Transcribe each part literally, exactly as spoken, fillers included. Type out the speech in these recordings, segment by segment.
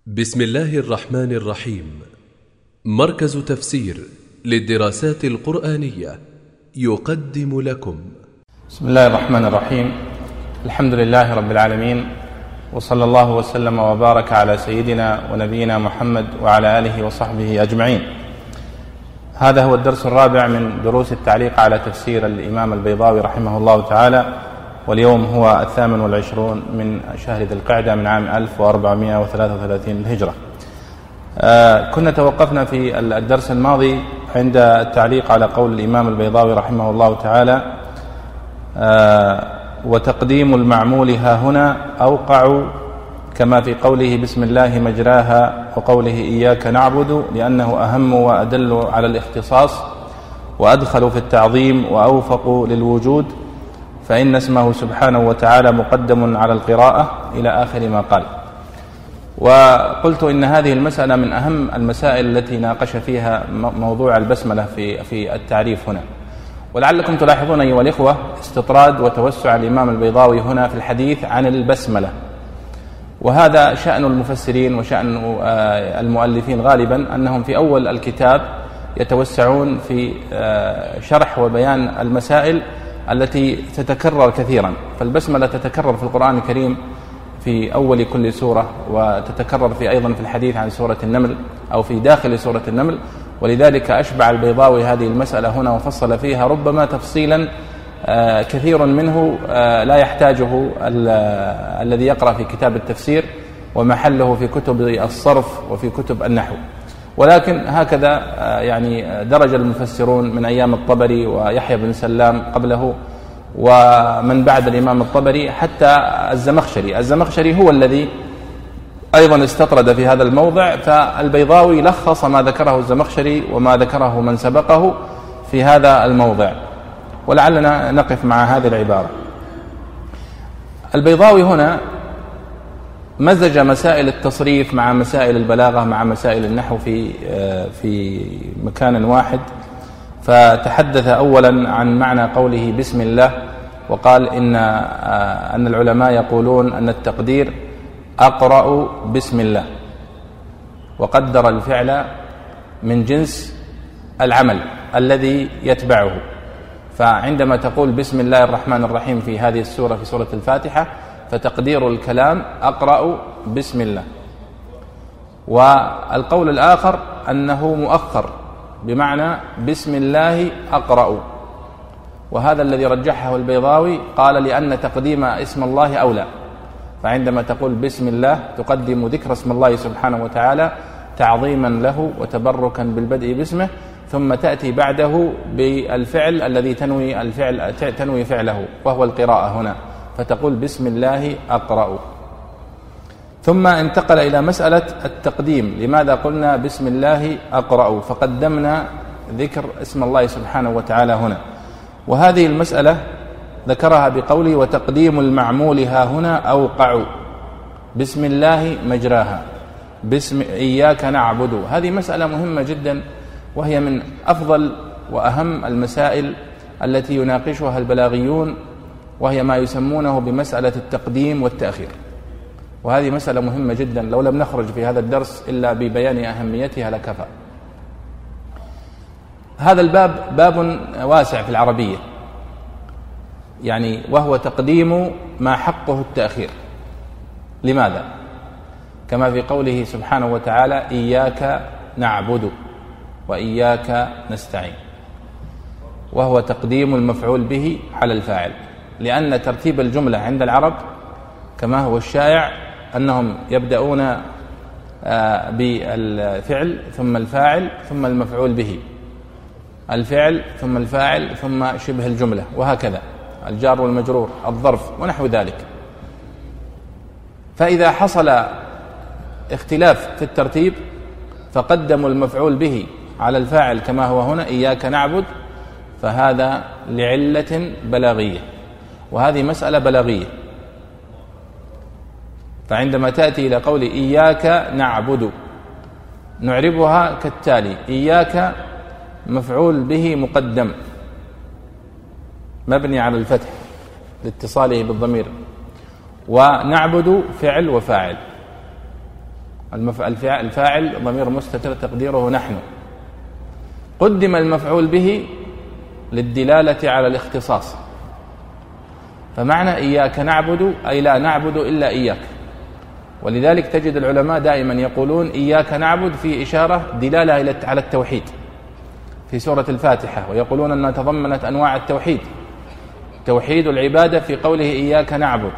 بسم الله الرحمن الرحيم. مركز تفسير للدراسات القرآنية يقدم لكم بسم الله الرحمن الرحيم. الحمد لله رب العالمين، وصلى الله وسلم وبارك على سيدنا ونبينا محمد وعلى آله وصحبه أجمعين. هذا هو الدرس الرابع من دروس التعليق على تفسير الإمام البيضاوي رحمه الله تعالى، واليوم هو الثامن والعشرون من شهر ذي القعدة من عام ألف وأربعمائة وثلاثة وثلاثين للهجرة. آه كنا توقفنا في الدرس الماضي عند التعليق على قول الإمام البيضاوي رحمه الله تعالى: آه وتقديم المعمول ها هنا أوقع، كما في قوله بسم الله مجراها وقوله إياك نعبد، لأنه أهم وأدل على الاختصاص وأدخل في التعظيم وأوفق للوجود، فإن اسمه سبحانه وتعالى مقدم على القراءة إلى آخر ما قال. وقلت إن هذه المسألة من أهم المسائل التي ناقش فيها موضوع البسملة في في التعريف هنا. ولعلكم تلاحظون أيها الإخوة استطراد وتوسع الإمام البيضاوي هنا في الحديث عن البسملة، وهذا شأن المفسرين وشأن المؤلفين غالبا، أنهم في أول الكتاب يتوسعون في شرح وبيان المسائل التي تتكرر كثيرا. فالبسملة تتكرر في القرآن الكريم في أول كل سورة، وتتكرر في أيضا في الحديث عن سورة النمل أو في داخل سورة النمل، ولذلك أشبع البيضاوي هذه المسألة هنا وفصل فيها ربما تفصيلا كثير منه لا يحتاجه الذي يقرأ في كتاب التفسير، ومحله في كتب الصرف وفي كتب النحو. ولكن هكذا يعني درج المفسرون من أيام الطبري ويحيى بن سلام قبله ومن بعد الإمام الطبري حتى الزمخشري. الزمخشري هو الذي أيضا استطرد في هذا الموضع، فالبيضاوي لخص ما ذكره الزمخشري وما ذكره من سبقه في هذا الموضع. ولعلنا نقف مع هذه العبارة. البيضاوي هنا مزج مسائل التصريف مع مسائل البلاغة مع مسائل النحو في في مكان واحد، فتحدث أولا عن معنى قوله بسم الله، وقال إن أن العلماء يقولون أن التقدير أقرأ بسم الله، وقدر الفعل من جنس العمل الذي يتبعه. فعندما تقول بسم الله الرحمن الرحيم في هذه السورة في سورة الفاتحة، فتقدير الكلام أقرأ بسم الله. والقول الآخر أنه مؤخر، بمعنى بسم الله أقرأ، وهذا الذي رجحه البيضاوي، قال لأن تقديم اسم الله أولى. فعندما تقول بسم الله تقدم ذكر اسم الله سبحانه وتعالى تعظيما له وتبركا بالبدء باسمه، ثم تأتي بعده بالفعل الذي تنوي الفعل تنوي فعله وهو القراءة هنا، فتقول بسم الله أقرأ. ثم انتقل إلى مسألة التقديم. لماذا قلنا بسم الله أقرأ فقدمنا ذكر اسم الله سبحانه وتعالى هنا؟ وهذه المسألة ذكرها بقوله وتقديم المعمول ها هنا أوقع، بسم الله مجراها، بسم إياك نعبد. هذه مسألة مهمة جدا، وهي من أفضل وأهم المسائل التي يناقشها البلاغيون، وهي ما يسمونه بمسألة التقديم والتأخير. وهذه مسألة مهمة جدا، لو لم نخرج في هذا الدرس إلا ببيان أهميتها لكفى. هذا الباب باب واسع في العربية، يعني وهو تقديم ما حقه التأخير. لماذا؟ كما في قوله سبحانه وتعالى إياك نعبد وإياك نستعين، وهو تقديم المفعول به على الفاعل، لأن ترتيب الجملة عند العرب كما هو الشائع أنهم يبدأون بالفعل ثم الفاعل ثم المفعول به، الفعل ثم الفاعل ثم شبه الجملة، وهكذا الجار والمجرور، الظرف ونحو ذلك. فإذا حصل اختلاف في الترتيب فقدموا المفعول به على الفاعل كما هو هنا إياك نعبد، فهذا لعلة بلاغية، وهذه مسألة بلاغية. فعندما تأتي إلى قول إياك نعبد نعربها كالتالي: إياك مفعول به مقدم مبني على الفتح لاتصاله بالضمير، ونعبد فعل وفاعل، الفاعل ضمير مستتر تقديره نحن. قدم المفعول به للدلالة على الاختصاص، فمعنى إياك نعبد أي لا نعبد إلا إياك. ولذلك تجد العلماء دائما يقولون إياك نعبد في إشارة دلالة على التوحيد في سورة الفاتحة، ويقولون أنها تضمنت أنواع التوحيد، توحيد العبادة في قوله إياك نعبد.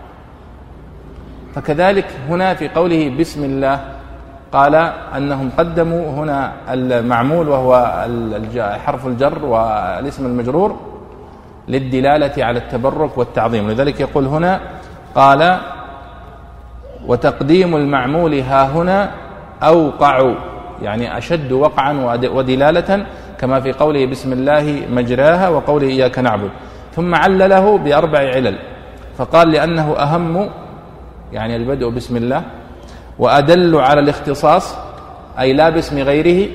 فكذلك هنا في قوله بسم الله قال أنهم قدموا هنا المعمول وهو حرف الجر والاسم المجرور للدلالة على التبرك والتعظيم. لذلك يقول هنا قال وتقديم المعمول ها هنا أوقع، يعني أشد وقعا ودلالة، كما في قوله بسم الله مجراها وقوله إياك نعبد. ثم علله بأربع علل، فقال لأنه أهم، يعني البدء بسم الله، وأدل على الاختصاص أي لا باسم غيره،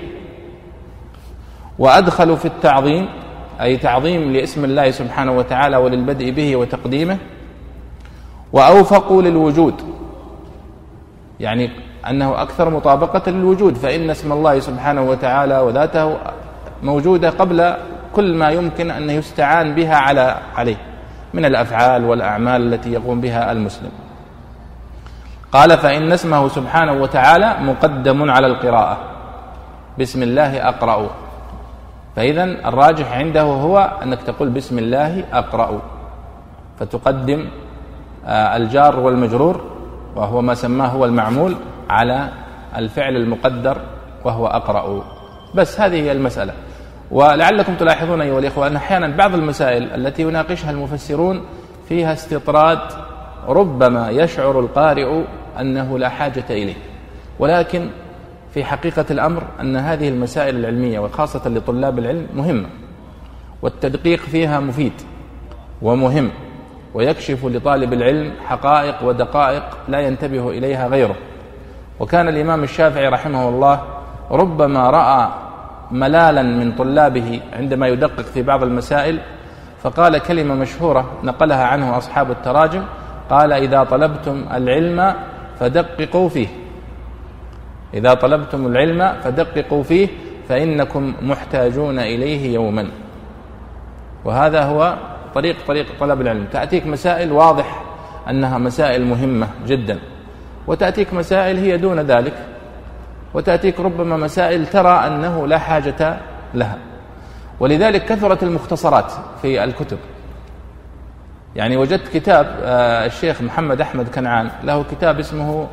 وأدخل في التعظيم أي تعظيم لاسم الله سبحانه وتعالى وللبدء به وتقديمه، وأوفق للوجود، يعني أنه أكثر مطابقة للوجود، فإن اسم الله سبحانه وتعالى وذاته موجودة قبل كل ما يمكن أن يستعان بها على عليه من الأفعال والأعمال التي يقوم بها المسلم. قال فإن اسمه سبحانه وتعالى مقدم على القراءة، بسم الله أقرأ، فإذا الراجح عنده هو أنك تقول بسم الله أقرأ، فتقدم الجار والمجرور وهو ما سماه هو المعمول على الفعل المقدر وهو أقرأ. بس هذه هي المسألة. ولعلكم تلاحظون أيها الإخوة أن أحيانا بعض المسائل التي يناقشها المفسرون فيها استطراد ربما يشعر القارئ أنه لا حاجة إليه، ولكن في حقيقة الأمر أن هذه المسائل العلمية وخاصة لطلاب العلم مهمة، والتدقيق فيها مفيد ومهم، ويكشف لطالب العلم حقائق ودقائق لا ينتبه إليها غيره. وكان الإمام الشافعي رحمه الله ربما رأى ملالا من طلابه عندما يدقق في بعض المسائل، فقال كلمة مشهورة نقلها عنه أصحاب التراجم، قال إذا طلبتم العلم فدققوا فيه، إذا طلبتم العلم فدققوا فيه فإنكم محتاجون إليه يوما. وهذا هو طريق طريق طلب العلم، تأتيك مسائل واضح أنها مسائل مهمة جدا، وتأتيك مسائل هي دون ذلك، وتأتيك ربما مسائل ترى أنه لا حاجة لها. ولذلك كثرت المختصرات في الكتب. يعني وجدت كتاب الشيخ محمد أحمد كنعان له كتاب اسمه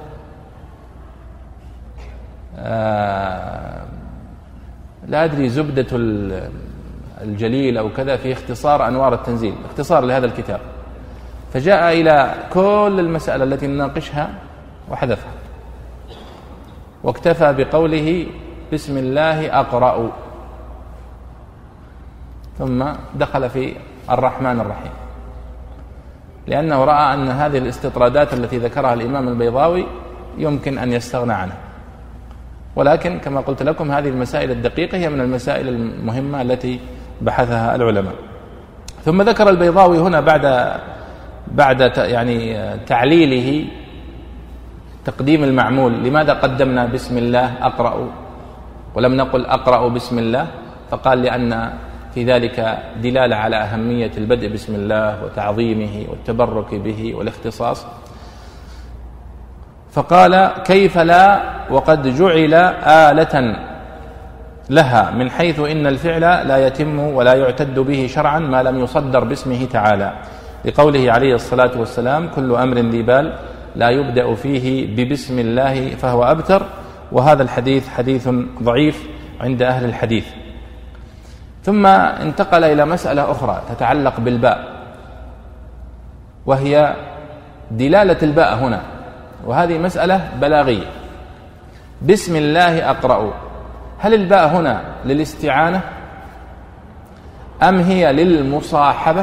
لا أدري زبدة الجليل أو كذا في اختصار أنوار التنزيل، اختصار لهذا الكتاب، فجاء إلى كل المسألة التي نناقشها وحذفها، واكتفى بقوله بسم الله أقرأ، ثم دخل في الرحمن الرحيم، لأنه رأى أن هذه الاستطرادات التي ذكرها الإمام البيضاوي يمكن أن يستغنى عنها. ولكن كما قلت لكم هذه المسائل الدقيقة هي من المسائل المهمة التي بحثها العلماء. ثم ذكر البيضاوي هنا بعد بعد يعني تعليله تقديم المعمول، لماذا قدمنا بسم الله أقرأ ولم نقل أقرأ بسم الله؟ فقال لأن في ذلك دلالة على أهمية البدء بسم الله وتعظيمه والتبرك به والاختصاص. فقال كيف لا وقد جعل آلة لها، من حيث إن الفعل لا يتم ولا يعتد به شرعا ما لم يصدر باسمه تعالى، لقوله عليه الصلاة والسلام كل أمر ذي بال لا يبدأ فيه ببسم الله فهو أبتر. وهذا الحديث حديث ضعيف عند أهل الحديث. ثم انتقل إلى مسألة أخرى تتعلق بالباء، وهي دلالة الباء هنا، وهذه مسألة بلاغية. بسم الله أقرأ، هل الباء هنا للاستعانة أم هي للمصاحبة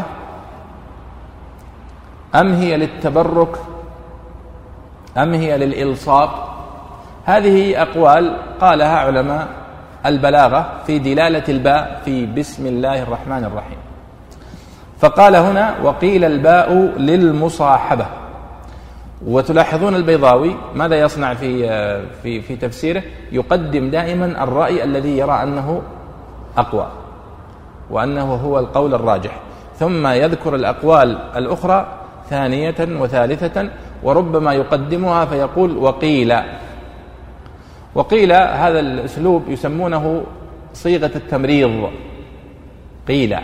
أم هي للتبرك أم هي للإلصاق؟ هذه أقوال قالها علماء البلاغة في دلالة الباء في بسم الله الرحمن الرحيم. فقال هنا وقيل الباء للمصاحبة، وتلاحظون البيضاوي ماذا يصنع في في في تفسيره؟ يقدم دائما الرأي الذي يرى أنه أقوى وأنه هو القول الراجح، ثم يذكر الأقوال الأخرى ثانية وثالثة، وربما يقدمها فيقول وقيل. وقيل هذا الأسلوب يسمونه صيغة التمريض، قيل.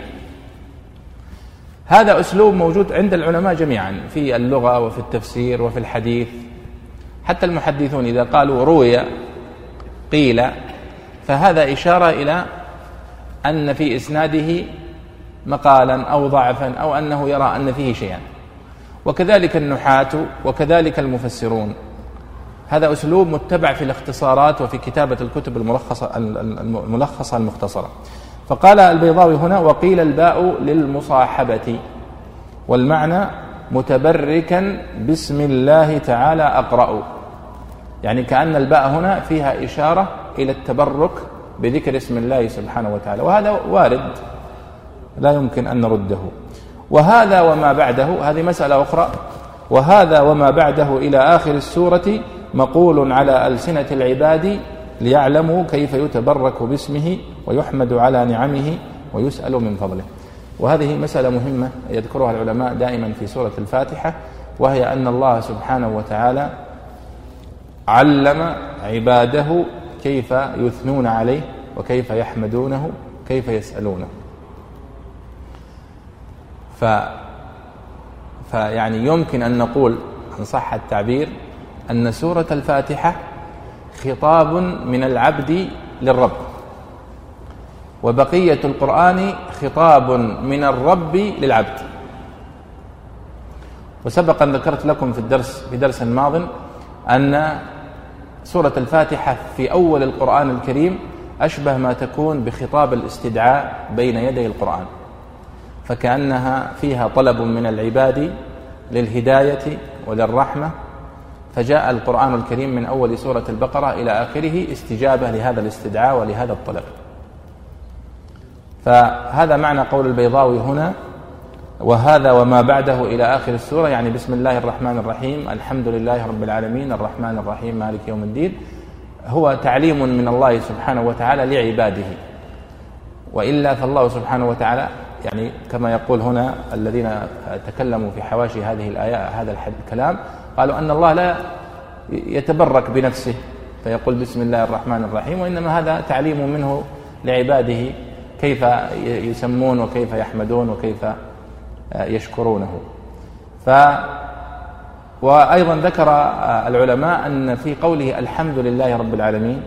هذا أسلوب موجود عند العلماء جميعا في اللغة وفي التفسير وفي الحديث. حتى المحدثون إذا قالوا روي قيل فهذا إشارة إلى أن في إسناده مقالا أو ضعفا أو أنه يرى أن فيه شيئا. وكذلك النحاة وكذلك المفسرون. هذا أسلوب متبع في الاختصارات وفي كتابة الكتب الملخصة الملخصة المختصرة. فقال البيضاوي هنا وقيل الباء للمصاحبة، والمعنى متبركا بسم الله تعالى أقرأ، يعني كأن الباء هنا فيها إشارة إلى التبرك بذكر اسم الله سبحانه وتعالى، وهذا وارد لا يمكن أن نرده. وهذا وما بعده، هذه مسألة أخرى، وهذا وما بعده إلى آخر السورة مقول على ألسنة العباد ليعلموا كيف يتبرك باسمه ويحمد على نعمه ويسأل من فضله. وهذه مسألة مهمة يذكرها العلماء دائما في سورة الفاتحة، وهي أن الله سبحانه وتعالى علم عباده كيف يثنون عليه وكيف يحمدونه كيف يسألونه. ف... فيعني يمكن أن نقول إن صح التعبير أن سورة الفاتحة خطاب من العبد للرب، وبقية القرآن خطاب من الرب للعبد. وسبق أن ذكرت لكم في الدرس في درس ماض أن سورة الفاتحة في أول القرآن الكريم أشبه ما تكون بخطاب الاستدعاء بين يدي القرآن، فكأنها فيها طلب من العباد للهداية وللرحمة، فجاء القرآن الكريم من أول سورة البقرة إلى آخره استجابة لهذا الاستدعاء ولهذا الطلب. فهذا معنى قول البيضاوي هنا وهذا وما بعده إلى آخر السورة، يعني بسم الله الرحمن الرحيم، الحمد لله رب العالمين، الرحمن الرحيم، مالك يوم الدين، هو تعليم من الله سبحانه وتعالى لعباده. وإلا فالله سبحانه وتعالى يعني كما يقول هنا الذين تكلموا في حواشي هذه الآية هذا الكلام، قالوا أن الله لا يتبرك بنفسه فيقول بسم الله الرحمن الرحيم، وإنما هذا تعليم منه لعباده كيف يسمون وكيف يحمدون وكيف يشكرونه. ف وأيضا ذكر العلماء أن في قوله الحمد لله رب العالمين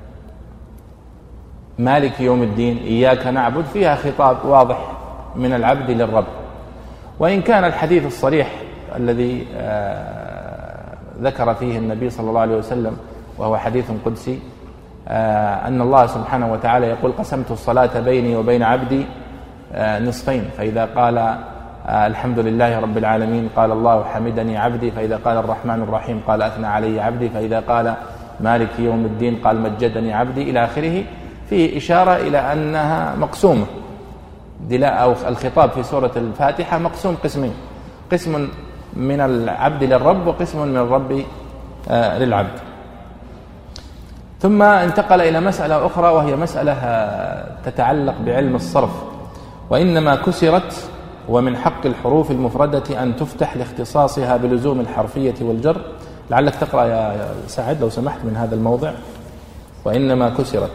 مالك يوم الدين إياك نعبد فيها خطاب واضح من العبد للرب. وإن كان الحديث الصريح الذي ذكر فيه النبي صلى الله عليه وسلم وهو حديث قدسي أن الله سبحانه وتعالى يقول قسمت الصلاة بيني وبين عبدي نصفين، فإذا قال الحمد لله رب العالمين قال الله حمدني عبدي، فإذا قال الرحمن الرحيم قال أثنى علي عبدي، فإذا قال مالك يوم الدين قال مجدني عبدي، إلى آخره، فيه إشارة إلى أنها مقسومة. أو الخطاب في سورة الفاتحة مقسوم قسمين، قسم من العبد للرب وقسم من الرب للعبد. ثم انتقل إلى مسألة أخرى وهي مسألة تتعلق بعلم الصرف، وإنما كسرت ومن حق الحروف المفردة أن تفتح لاختصاصها بلزوم الحرفية والجر. لعلك تقرأ يا سعد لو سمحت من هذا الموضع، وإنما كسرت.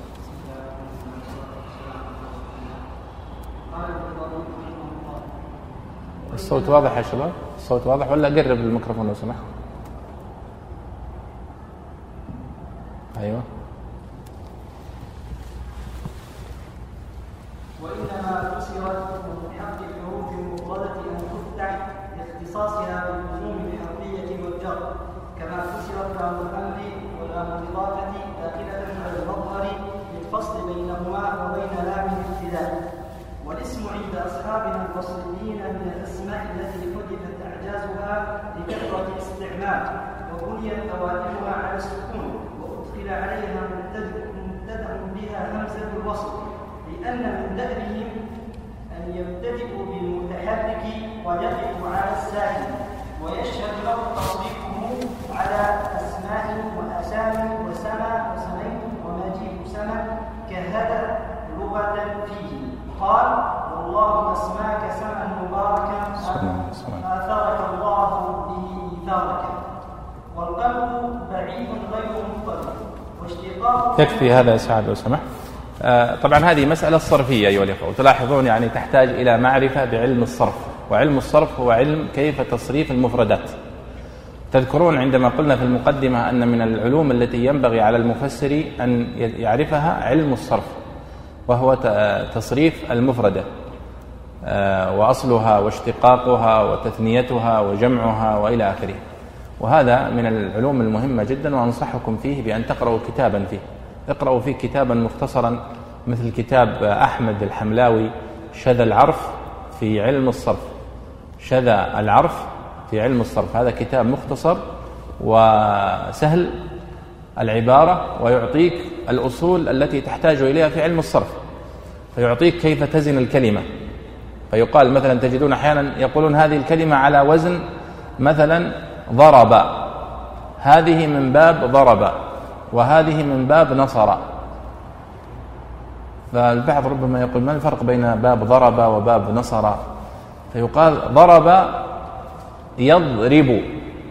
الصوت واضح يا شباب؟ الصوت واضح ولا قرب الميكروفون لو سمحت؟ أيوة. وإنما كسرت من حق الحروف المفردة أن تفتح لاختصاصها بلزوم الحرفية والجر، كما كسرت لام الأمر ولام الإضافة داخلة على المظهر للفصل بينهما وبين لام الابتداء. والاسم عند أصحابنا البصريين من الأسماء التي حذفت أعجازها لكثرة الاستعمال، وبنيت أوائلها على السكون، وأدخل عليها مبتدأ بها همزة الوصل، لأن من دأبهم أن يبتدئوا بالمتحرك ويقف على الساكن، ويشهد له التصريف لغة فيه. قال: والله أسماك سمعا مباركا آثرك الله به إيثارك. والقلب بعيد غير مضطرب واشتقاق. يكفي هذا يا سعد لو سمحت. آه طبعا هذه مسألة صرفية أيها الأخوة، وتلاحظون يعني تحتاج إلى معرفة بعلم الصرف، وعلم الصرف هو علم كيف تصريف المفردات. تذكرون عندما قلنا في المقدمة أن من العلوم التي ينبغي على المفسر أن يعرفها علم الصرف، وهو تصريف المفردة وأصلها واشتقاقها وتثنيتها وجمعها وإلى آخره. وهذا من العلوم المهمة جدا، وأنصحكم فيه بأن تقرأوا كتابا فيه. اقرأوا فيه كتابا مختصرا مثل كتاب أحمد الحملاوي شذا العرف في علم الصرف. شذا العرف في علم الصرف، هذا كتاب مختصر وسهل العبارة، ويعطيك الأصول التي تحتاج إليها في علم الصرف، فيعطيك كيف تزن الكلمة. فيقال مثلا، تجدون أحيانا يقولون هذه الكلمة على وزن مثلا ضرب، هذه من باب ضرب، وهذه من باب نصر. فالبعض ربما يقول ما الفرق بين باب ضرب وباب نصر؟ فيقال ضرب يضرب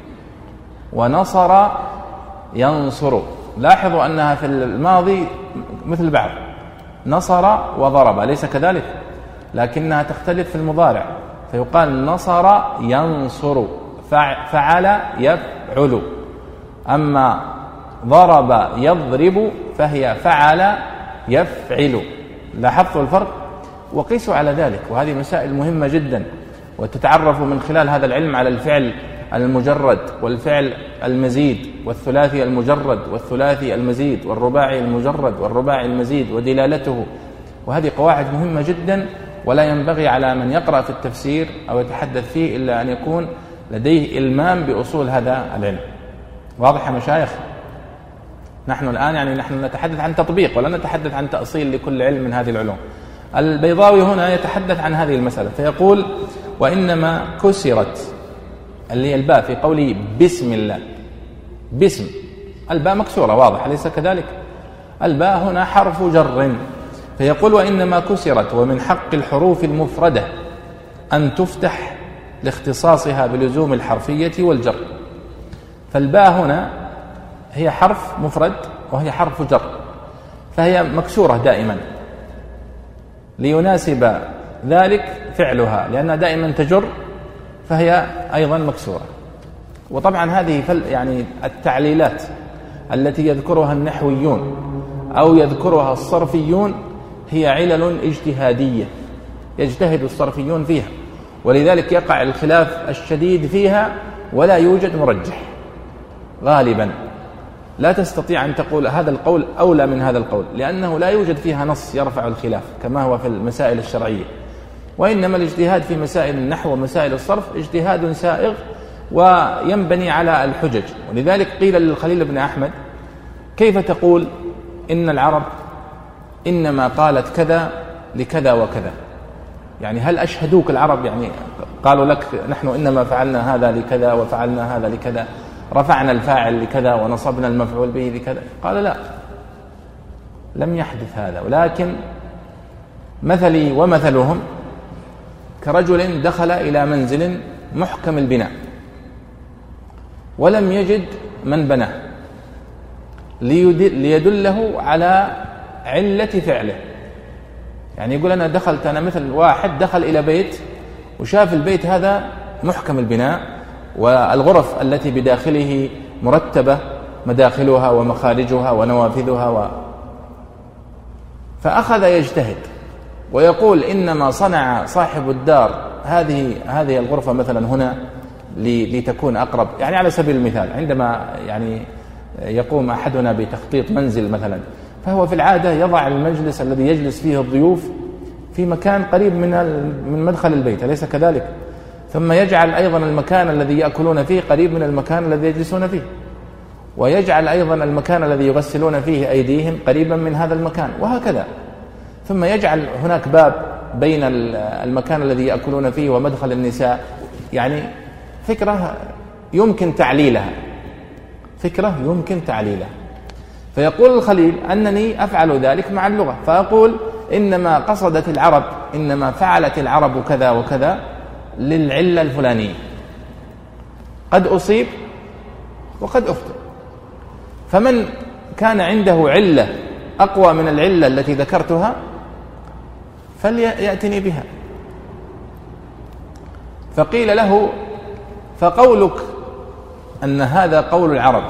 ونصر ينصر. لاحظوا أنها في الماضي مثل بعض، نصر وضرب، أليس كذلك؟ لكنها تختلف في المضارع، فيقال نصر ينصر، فعل يفعل. أما ضرب يضرب فهي فعل يفعل. لاحظتوا الفرق؟ وقيسوا على ذلك. وهذه مسائل مهمة جدا، وتتعرفوا من خلال هذا العلم على الفعل المجرد والفعل المزيد والثلاثي المجرد والثلاثي المزيد والرباعي المجرد والرباعي المزيد ودلالته. وهذه قواعد مهمة جدا، ولا ينبغي على من يقرأ في التفسير أو يتحدث فيه إلا أن يكون لديه إلمام بأصول هذا العلم. واضح يا مشايخ؟ نحن الآن يعني نحن نتحدث عن تطبيق ولا نتحدث عن تأصيل لكل علم من هذه العلوم. البيضاوي هنا يتحدث عن هذه المسألة، فيقول: وإنما كسرت، اللي هي الباء في قوله بسم الله، بسم، الباء مكسورة، واضح أليس كذلك؟ الباء هنا حرف جر، فيقول: وإنما كسرت، ومن حق الحروف المفردة أن تفتح لاختصاصها بلزوم الحرفية والجر. فالباء هنا هي حرف مفرد وهي حرف جر، فهي مكسورة دائما ليناسب ذلك فعلها، لأنها دائما تجر، فهي أيضا مكسورة. وطبعا هذه يعني التعليلات التي يذكرها النحويون أو يذكرها الصرفيون هي علل اجتهادية يجتهد الصرفيون فيها، ولذلك يقع الخلاف الشديد فيها ولا يوجد مرجح. غالبا لا تستطيع أن تقول هذا القول أولى من هذا القول، لأنه لا يوجد فيها نص يرفع الخلاف كما هو في المسائل الشرعية. وإنما الاجتهاد في مسائل النحو ومسائل الصرف اجتهاد سائغ وينبني على الحجج. ولذلك قيل للخليل بن أحمد: كيف تقول إن العرب إنما قالت كذا لكذا وكذا؟ يعني هل أشهدوك العرب؟ يعني قالوا لك نحن إنما فعلنا هذا لكذا وفعلنا هذا لكذا، رفعنا الفاعل لكذا ونصبنا المفعول به لكذا؟ قال لا، لم يحدث هذا. ولكن مثلي ومثلهم كرجل دخل إلى منزل محكم البناء ولم يجد من بناه ليدله على علة فعله. يعني يقول أنا دخلت، أنا مثل واحد دخل إلى بيت وشاف البيت هذا محكم البناء والغرف التي بداخله مرتبة مداخلها ومخارجها ونوافذها و... فأخذ يجتهد ويقول إنما صنع صاحب الدار هذه هذه الغرفة مثلا هنا لتكون أقرب. يعني على سبيل المثال من يعني يقوم أحدنا بتخطيط منزل مثلا، فهو في العادة يضع المجلس الذي يجلس فيه الضيوف في مكان قريب من من مدخل البيت، أليس كذلك؟ ثم يجعل أيضا المكان الذي يأكلون فيه قريب من المكان الذي يجلسون فيه، ويجعل أيضا المكان الذي يغسلون فيه أيديهم قريبا من هذا المكان، وهكذا. ثم يجعل هناك باب بين المكان الذي يأكلون فيه ومدخل النساء. يعني فكرة يمكن تعليلها، فكرة يمكن تعليلها. فيقول الخليل أنني أفعل ذلك مع اللغة، فأقول إنما قصدت العرب، إنما فعلت العرب كذا وكذا للعلة الفلانية، قد أصيب وقد أخطئ. فمن كان عنده علة أقوى من العلة التي ذكرتها فليأتني بها. فقيل له: فقولك أن هذا قول العرب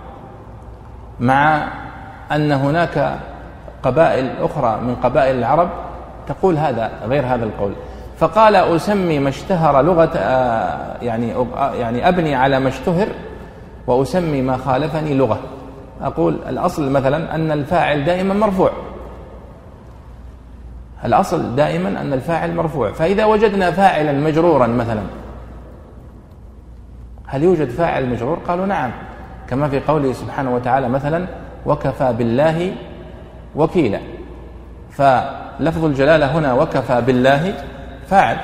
مع أن هناك قبائل أخرى من قبائل العرب تقول هذا غير هذا القول. فقال: أسمي ما اشتهر لغة، يعني يعني أبني على ما اشتهر، وأسمي ما خالفني لغة. أقول الأصل مثلا أن الفاعل دائما مرفوع، الأصل دائما أن الفاعل مرفوع. فإذا وجدنا فاعلا مجرورا مثلا، هل يوجد فاعل مجرور؟ قالوا نعم، كما في قوله سبحانه وتعالى مثلا: وكفى بالله وكيلا. فلفظ الجلالة هنا وكفى بالله فاعل،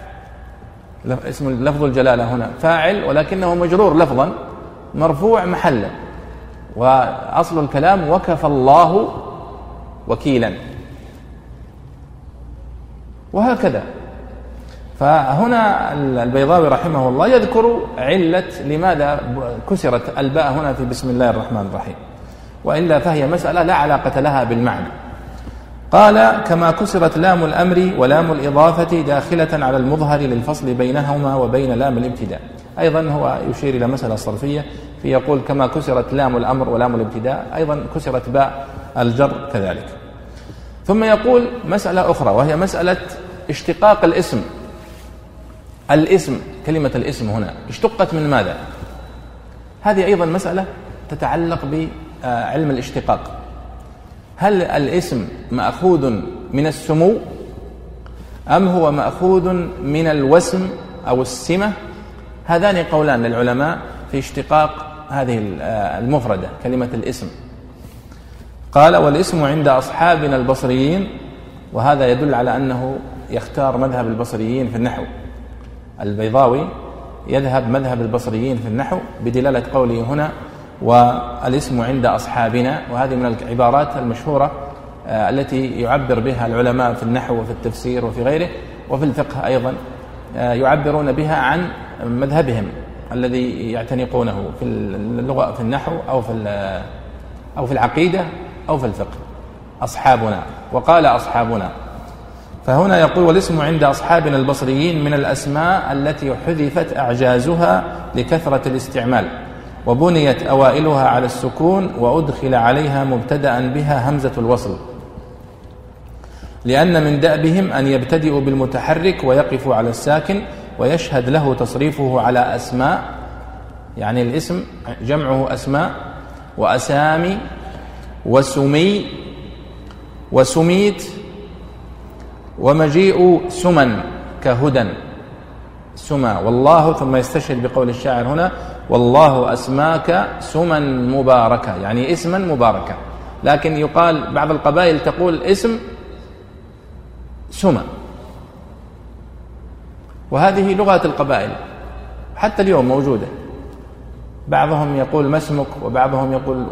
اسم لفظ الجلالة هنا فاعل، ولكنه مجرور لفظا مرفوع محلا، وأصل الكلام وكفى الله وكيلا، وهكذا. فهنا البيضاوي رحمه الله يذكر علة لماذا كسرت الباء هنا في بسم الله الرحمن الرحيم، وإلا فهي مسألة لا علاقة لها بالمعنى. قال: كما كسرت لام الأمر ولام الإضافة داخلة على المظهر للفصل بينهما وبين لام الابتداء. أيضا هو يشير إلى مسألة صرفية، في يقول كما كسرت لام الأمر ولام الابتداء، أيضا كسرت باء الجر كذلك. ثم يقول مسألة أخرى، وهي مسألة اشتقاق الاسم. الاسم، كلمة الاسم هنا اشتقت من ماذا؟ هذه أيضا مسألة تتعلق بعلم الاشتقاق. هل الاسم مأخوذ من السمو أم هو مأخوذ من الوسم أو السمة؟ هذان قولان للعلماء في اشتقاق هذه المفردة كلمة الاسم. قال: والاسم عند أصحابنا البصريين، وهذا يدل على أنه يختار مذهب البصريين في النحو. البيضاوي يذهب مذهب البصريين في النحو بدلالة قوله هنا والاسم عند أصحابنا، وهذه من العبارات المشهورة التي يعبر بها العلماء في النحو وفي التفسير وفي غيره، وفي الفقه أيضا يعبرون بها عن مذهبهم الذي يعتنقونه في اللغة، في النحو أو في أو في العقيدة أو في الفقه. أصحابنا، وقال أصحابنا. فهنا يقول: والاسم عند أصحابنا البصريين من الأسماء التي حذفت أعجازها لكثرة الاستعمال، وبنيت أوائلها على السكون، وأدخل عليها مبتدأ بها همزة الوصل، لأن من دأبهم أن يبتدئوا بالمتحرك ويقفوا على الساكن، ويشهد له تصريفه على أسماء، يعني الاسم جمعه أسماء وأسامي وسمي وسميت، ومجيء سمن كهدى سما والله، ثم يستشهد بقول الشاعر هنا: والله أسماك سمن مباركة، يعني اسما مباركة. لكن يقال بعض القبائل تقول اسم سما، وهذه لغة القبائل حتى اليوم موجودة. بعضهم يقول ما اسمك، وبعضهم يقول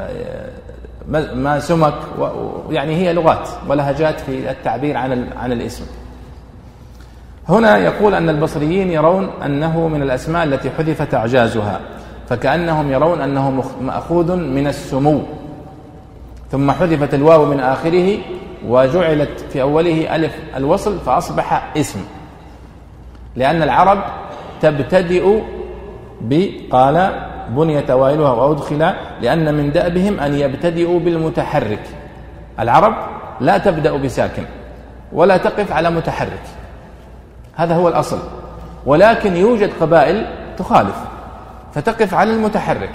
ما سمك، يعني هي لغات ولهجات في التعبير عن عن الاسم. هنا يقول أن البصريين يرون أنه من الأسماء التي حذفت أعجازها، فكأنهم يرون أنه مأخوذ من السمو، ثم حذفت الواو من آخره وجعلت في أوله ألف الوصل فأصبح اسم، لأن العرب تبتدئ بقال بنيت أوائلها وأدخل، لأن من دأبهم أن يبتدئوا بالمتحرك. العرب لا تبدأ بساكن ولا تقف على متحرك، هذا هو الأصل. ولكن يوجد قبائل تخالف فتقف على المتحرك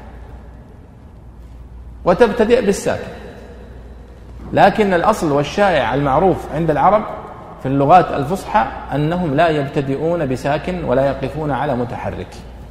وتبتدئ بالساكن. لكن الأصل والشائع المعروف عند العرب في اللغات الفصحى أنهم لا يبتدئون بساكن ولا يقفون على متحرك.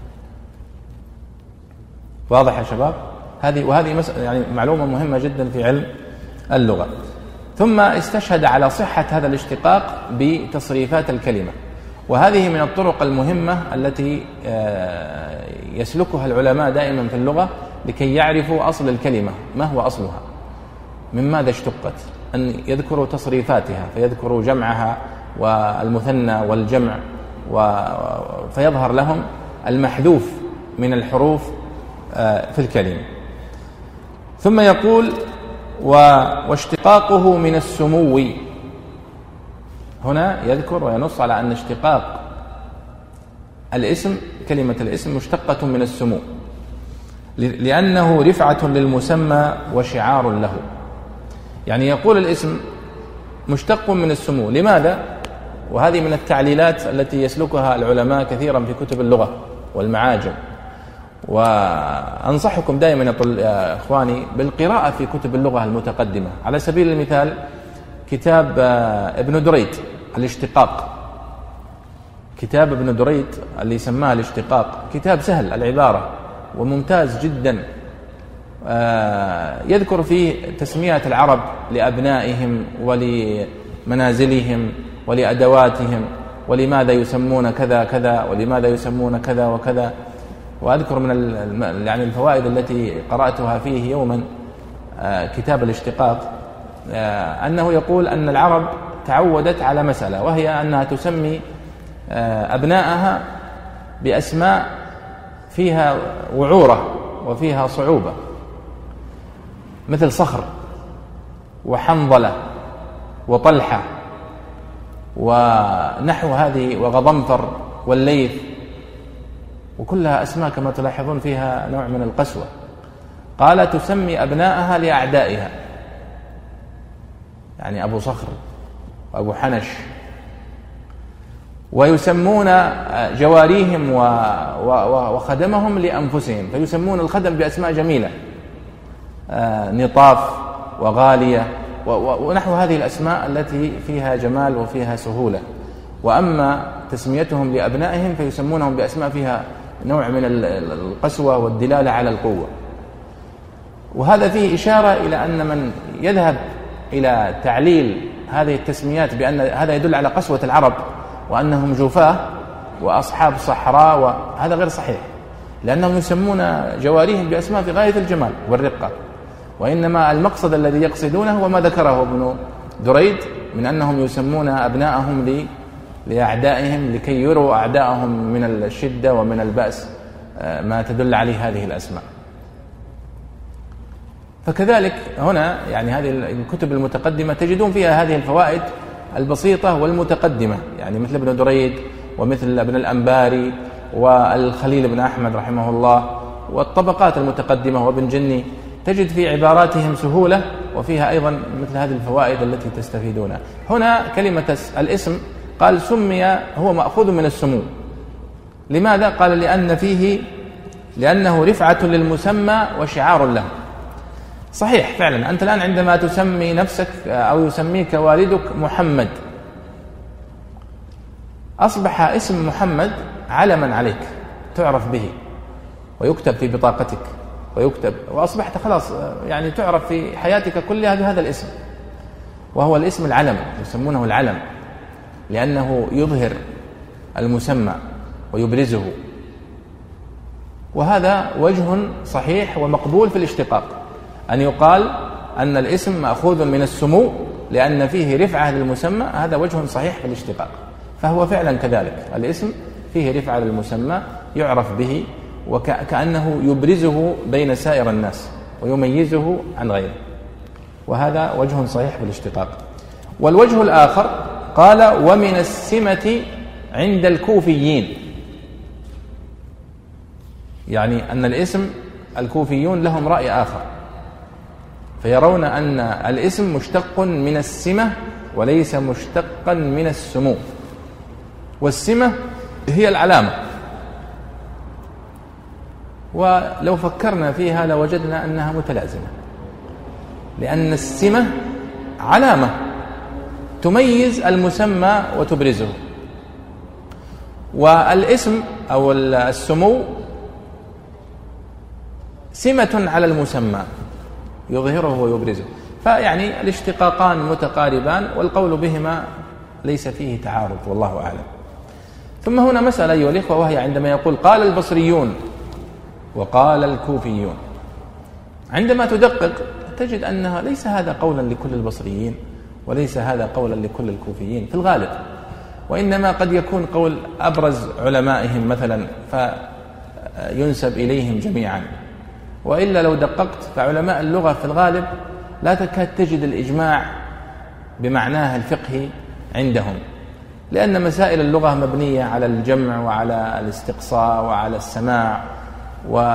واضح يا شباب؟ هذه وهذه مسألة يعني معلومة مهمة جدا في علم اللغة. ثم استشهد على صحة هذا الاشتقاق بتصريفات الكلمة، وهذه من الطرق المهمة التي يسلكها العلماء دائما في اللغة لكي يعرفوا أصل الكلمة، ما هو أصلها، من ماذا اشتقت. أن يذكروا تصريفاتها، فيذكروا جمعها والمثنى والجمع، فيظهر لهم المحذوف من الحروف في الكلمة. ثم يقول واشتقاقه من السمو. هنا يذكر وينص على أن اشتقاق الاسم، كلمة الاسم، مشتقة من السمو، لأنه رفعة للمسمى وشعار له. يعني يقول الاسم مشتق من السمو. لماذا؟ وهذه من التعليلات التي يسلكها العلماء كثيرا في كتب اللغة والمعاجم، وأنصحكم دائما يا إخواني بالقراءة في كتب اللغة المتقدمة. على سبيل المثال كتاب ابن دريد الاشتقاق، كتاب ابن دريد اللي سماه الاشتقاق، كتاب سهل العبارة وممتاز جدا، يذكر فيه تسمية العرب لأبنائهم ولمنازلهم ولأدواتهم، ولماذا يسمون كذا كذا ولماذا يسمون كذا وكذا. وأذكر من يعني الفوائد التي قرأتها فيه يوما كتاب الاشتقاق أنه يقول أن العرب تعودت على مسألة، وهي أنها تسمي أبنائها بأسماء فيها وعورة وفيها صعوبة، مثل صخر وحنظلة وطلحة ونحو هذه وغضنفر والليث، وكلها أسماء كما تلاحظون فيها نوع من القسوة. قال تسمي أبنائها لأعدائها، يعني أبو صخر وأبو حنش، ويسمون جواريهم وخدمهم لأنفسهم، فيسمون الخدم بأسماء جميلة، نطاف وغالية ونحو هذه الأسماء التي فيها جمال وفيها سهولة. وأما تسميتهم لأبنائهم فيسمونهم بأسماء فيها نوع من القسوة والدلالة على القوة. وهذا فيه إشارة إلى أن من يذهب إلى تعليل هذه التسميات بأن هذا يدل على قسوة العرب وأنهم جوفاة وأصحاب صحراء، وهذا غير صحيح، لأنهم يسمون جواريهم بأسماء في غاية الجمال والرقة، وإنما المقصد الذي يقصدونه هو ما ذكره ابن دريد من أنهم يسمون أبنائهم لي لأعدائهم لكي يروا أعدائهم من الشدة ومن البأس ما تدل عليه هذه الأسماء. فكذلك هنا يعني هذه الكتب المتقدمة تجدون فيها هذه الفوائد البسيطة والمتقدمة، يعني مثل ابن دريد ومثل ابن الأنباري والخليل بن أحمد رحمه الله والطبقات المتقدمة وابن جني، تجد في عباراتهم سهولة وفيها أيضا مثل هذه الفوائد التي تستفيدونها. هنا كلمة الاسم قال سمي، هو مأخوذ من السمو. لماذا؟ قال لأن فيه لأنه رفعة للمسمى وشعار له. صحيح فعلا، أنت الآن عندما تسمي نفسك أو يسميك والدك محمد، أصبح اسم محمد علما عليك تعرف به ويكتب في بطاقتك ويكتب، وأصبحت خلاص يعني تعرف في حياتك كلها بهذا الاسم، وهو الاسم العلم، يسمونه العلم لأنه يظهر المسمى ويبرزه. وهذا وجه صحيح ومقبول في الاشتقاق، أن يقال أن الاسم مأخوذ من السمو لأن فيه رفعة للمسمى، هذا وجه صحيح في الاشتقاق. فهو فعلا كذلك، الاسم فيه رفعة للمسمى يعرف به وكأنه يبرزه بين سائر الناس ويميزه عن غيره، وهذا وجه صحيح في الاشتقاق. والوجه الآخر قال ومن السمة عند الكوفيين، يعني أن الاسم الكوفيون لهم رأي آخر، فيرون أن الاسم مشتق من السمة وليس مشتقا من السمو، والسمة هي العلامة. ولو فكرنا فيها لوجدنا أنها متلازمة، لأن السمة علامة تميز المسمى وتبرزه، والاسم أو السمو سمة على المسمى يظهره ويبرزه. فيعني الاشتقاقان متقاربان والقول بهما ليس فيه تعارض، والله أعلم. ثم هنا مسألة أيها الإخوة، وهي عندما يقول قال البصريون وقال الكوفيون، عندما تدقق تجد أنها ليس هذا قولا لكل البصريين وليس هذا قولا لكل الكوفيين في الغالب، وإنما قد يكون قول أبرز علمائهم مثلا فينسب إليهم جميعا، وإلا لو دققت فعلماء اللغة في الغالب لا تكاد تجد الإجماع بمعناها الفقهي عندهم، لأن مسائل اللغة مبنية على الجمع وعلى الاستقصاء وعلى السماع، و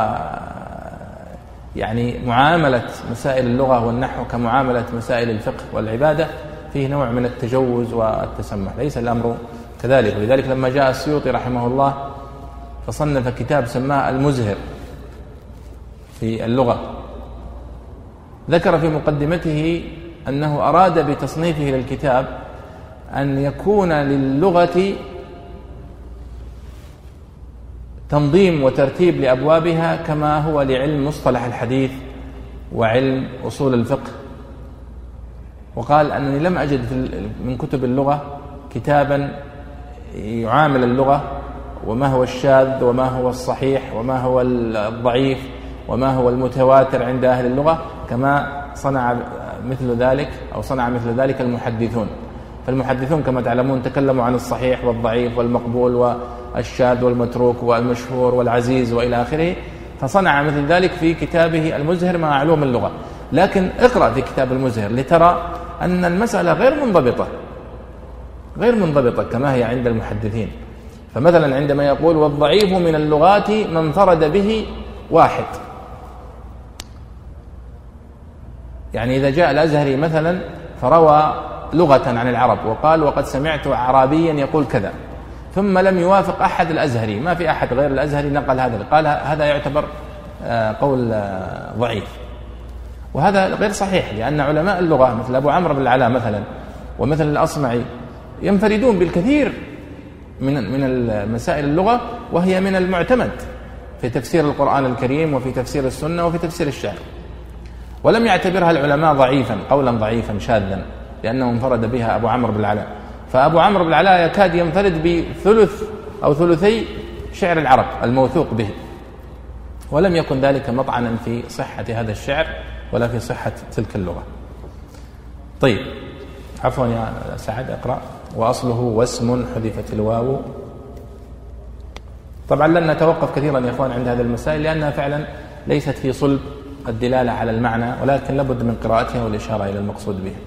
يعني معاملة مسائل اللغة والنحو كمعاملة مسائل الفقه والعبادة فيه نوع من التجوز والتسمح، ليس الأمر كذلك. ولذلك لما جاء السيوطي رحمه الله فصنف كتاب سماه المزهر في اللغة، ذكر في مقدمته أنه أراد بتصنيفه للكتاب أن يكون للغة تنظيم وترتيب لأبوابها كما هو لعلم مصطلح الحديث وعلم أصول الفقه. وقال أنني لم أجد من كتب اللغة كتابا يعامل اللغة وما هو الشاذ وما هو الصحيح وما هو الضعيف وما هو المتواتر عند أهل اللغة كما صنع مثل ذلك أو صنع مثل ذلك المحدثون. فالمحدثون كما تعلمون تكلموا عن الصحيح والضعيف والمقبول والشاذ والمتروك والمشهور والعزيز وإلى آخره، فصنع مثل ذلك في كتابه المزهر مع علوم اللغة. لكن اقرأ في كتاب المزهر لترى أن المسألة غير منضبطة غير منضبطة كما هي عند المحدثين. فمثلا عندما يقول والضعيف من اللغات ما انفرد به واحد، يعني إذا جاء الأزهري مثلا فروى لغة عن العرب وقال وقد سمعت أعرابيا يقول كذا، ثم لم يوافق أحد الأزهري، ما في أحد غير الأزهري نقل هذا، قال هذا يعتبر قول ضعيف، وهذا غير صحيح، لأن علماء اللغة مثل أبو عمرو بن العلاء مثلا ومثل الأصمعي ينفردون بالكثير من من المسائل اللغة، وهي من المعتمد في تفسير القرآن الكريم وفي تفسير السنة وفي تفسير الشعر، ولم يعتبرها العلماء ضعيفا قولا ضعيفا شاذا لأنه انفرد بها أبو عمرو بن العلاء. فأبو عمرو بن العلاء يكاد ينفرد بثلث أو ثلثي شعر العرب الموثوق به، ولم يكن ذلك مطعنا في صحة هذا الشعر ولا في صحة تلك اللغة. طيب عفوا يا سعد اقرأ. وأصله واسم حذفت الواو. طبعا لن نتوقف كثيرا يا اخوان عند هذه المسائل لأنها فعلا ليست في صلب الدلالة على المعنى، ولكن لابد من قراءتها والإشارة إلى المقصود به.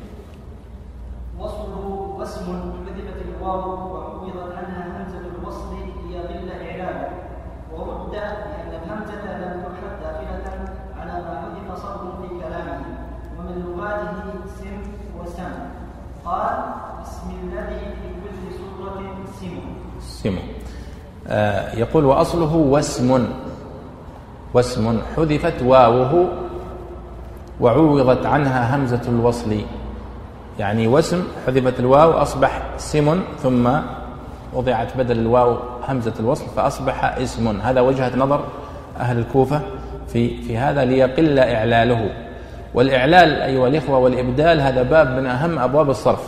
وصله واسم حذفت الواو وعوضت عنها همزة الوصل ليقل إعلامه، ورد لأن الهمزة لم تحد داخلة على ما حذف صدر في كلامه، ومن لغاته سم وسم. قال بسم الذي في كل سورة سم. سم. آه يقول وأصله واسم واسم حذفت واوه وعوضت عنها همزة الوصل، يعني واسم حذفت الواو أصبح سم ثم وضعت بدل الواو همزة الوصل فأصبح اسم. هذا وجهة نظر أهل الكوفة في في هذا ليقل إعلاله. والإعلال أيها الإخوة والإبدال هذا باب من أهم أبواب الصرف،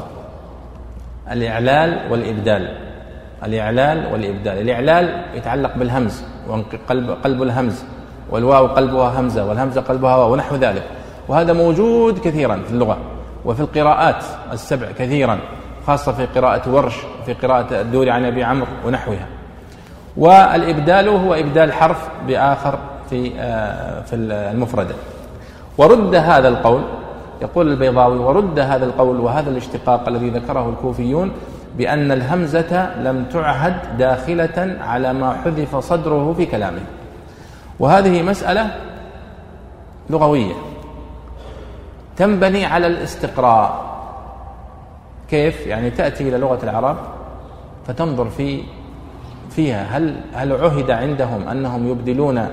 الإعلال والإبدال. الإعلال والإبدال، الإعلال يتعلق بالهمز وقلب قلب الهمز، والواو قلبها همزة والهمزة قلبها واو ونحو ذلك، وهذا موجود كثيرا في اللغة وفي القراءات السبع كثيرا، خاصة في قراءة ورش وفي قراءة الدوري عن أبي عمرو ونحوها. والإبدال هو إبدال حرف بآخر في في المفردة. ورد هذا القول، يقول البيضاوي ورد هذا القول وهذا الاشتقاق الذي ذكره الكوفيون بأن الهمزة لم تعهد داخلة على ما حذف صدره في كلامه. وهذه مسألة لغوية تنبني على الاستقراء. كيف؟ يعني تأتي إلى لغة العرب فتنظر في فيها هل هل عهد عندهم أنهم يبدلون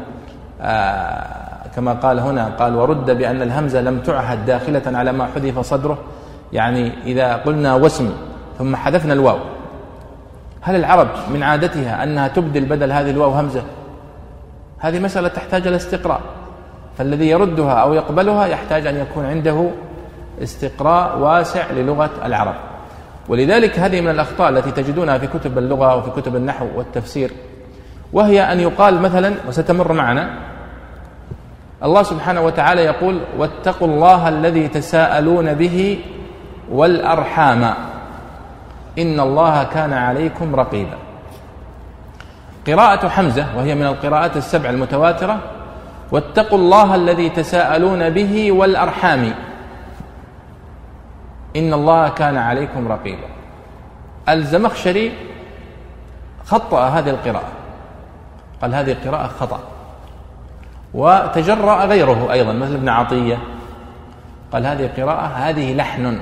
آه كما قال هنا، قال ورد بأن الهمزة لم تعهد داخلة على ما حذف صدره، يعني إذا قلنا واسم ثم حذفنا الواو، هل العرب من عادتها أنها تبدل بدل هذه الواو همزة؟ هذه مسألة تحتاج إلى استقراء، فالذي يردها أو يقبلها يحتاج أن يكون عنده استقراء واسع للغة العرب. ولذلك هذه من الأخطاء التي تجدونها في كتب اللغة وفي كتب النحو والتفسير، وهي أن يقال مثلا وستمر معنا الله سبحانه وتعالى يقول واتقوا الله الذي تساءلون به والأرحام إن الله كان عليكم رقيبا. قراءة حمزة وهي من القراءات السبع المتواترة واتقوا الله الذي تساءلون به والأرحام إن الله كان عليكم رقيبا. الزمخشري خطأ هذه القراءة، قال هذه القراءة خطأ، وتجرأ غيره أيضا مثل ابن عطية قال هذه قراءة هذه لحن.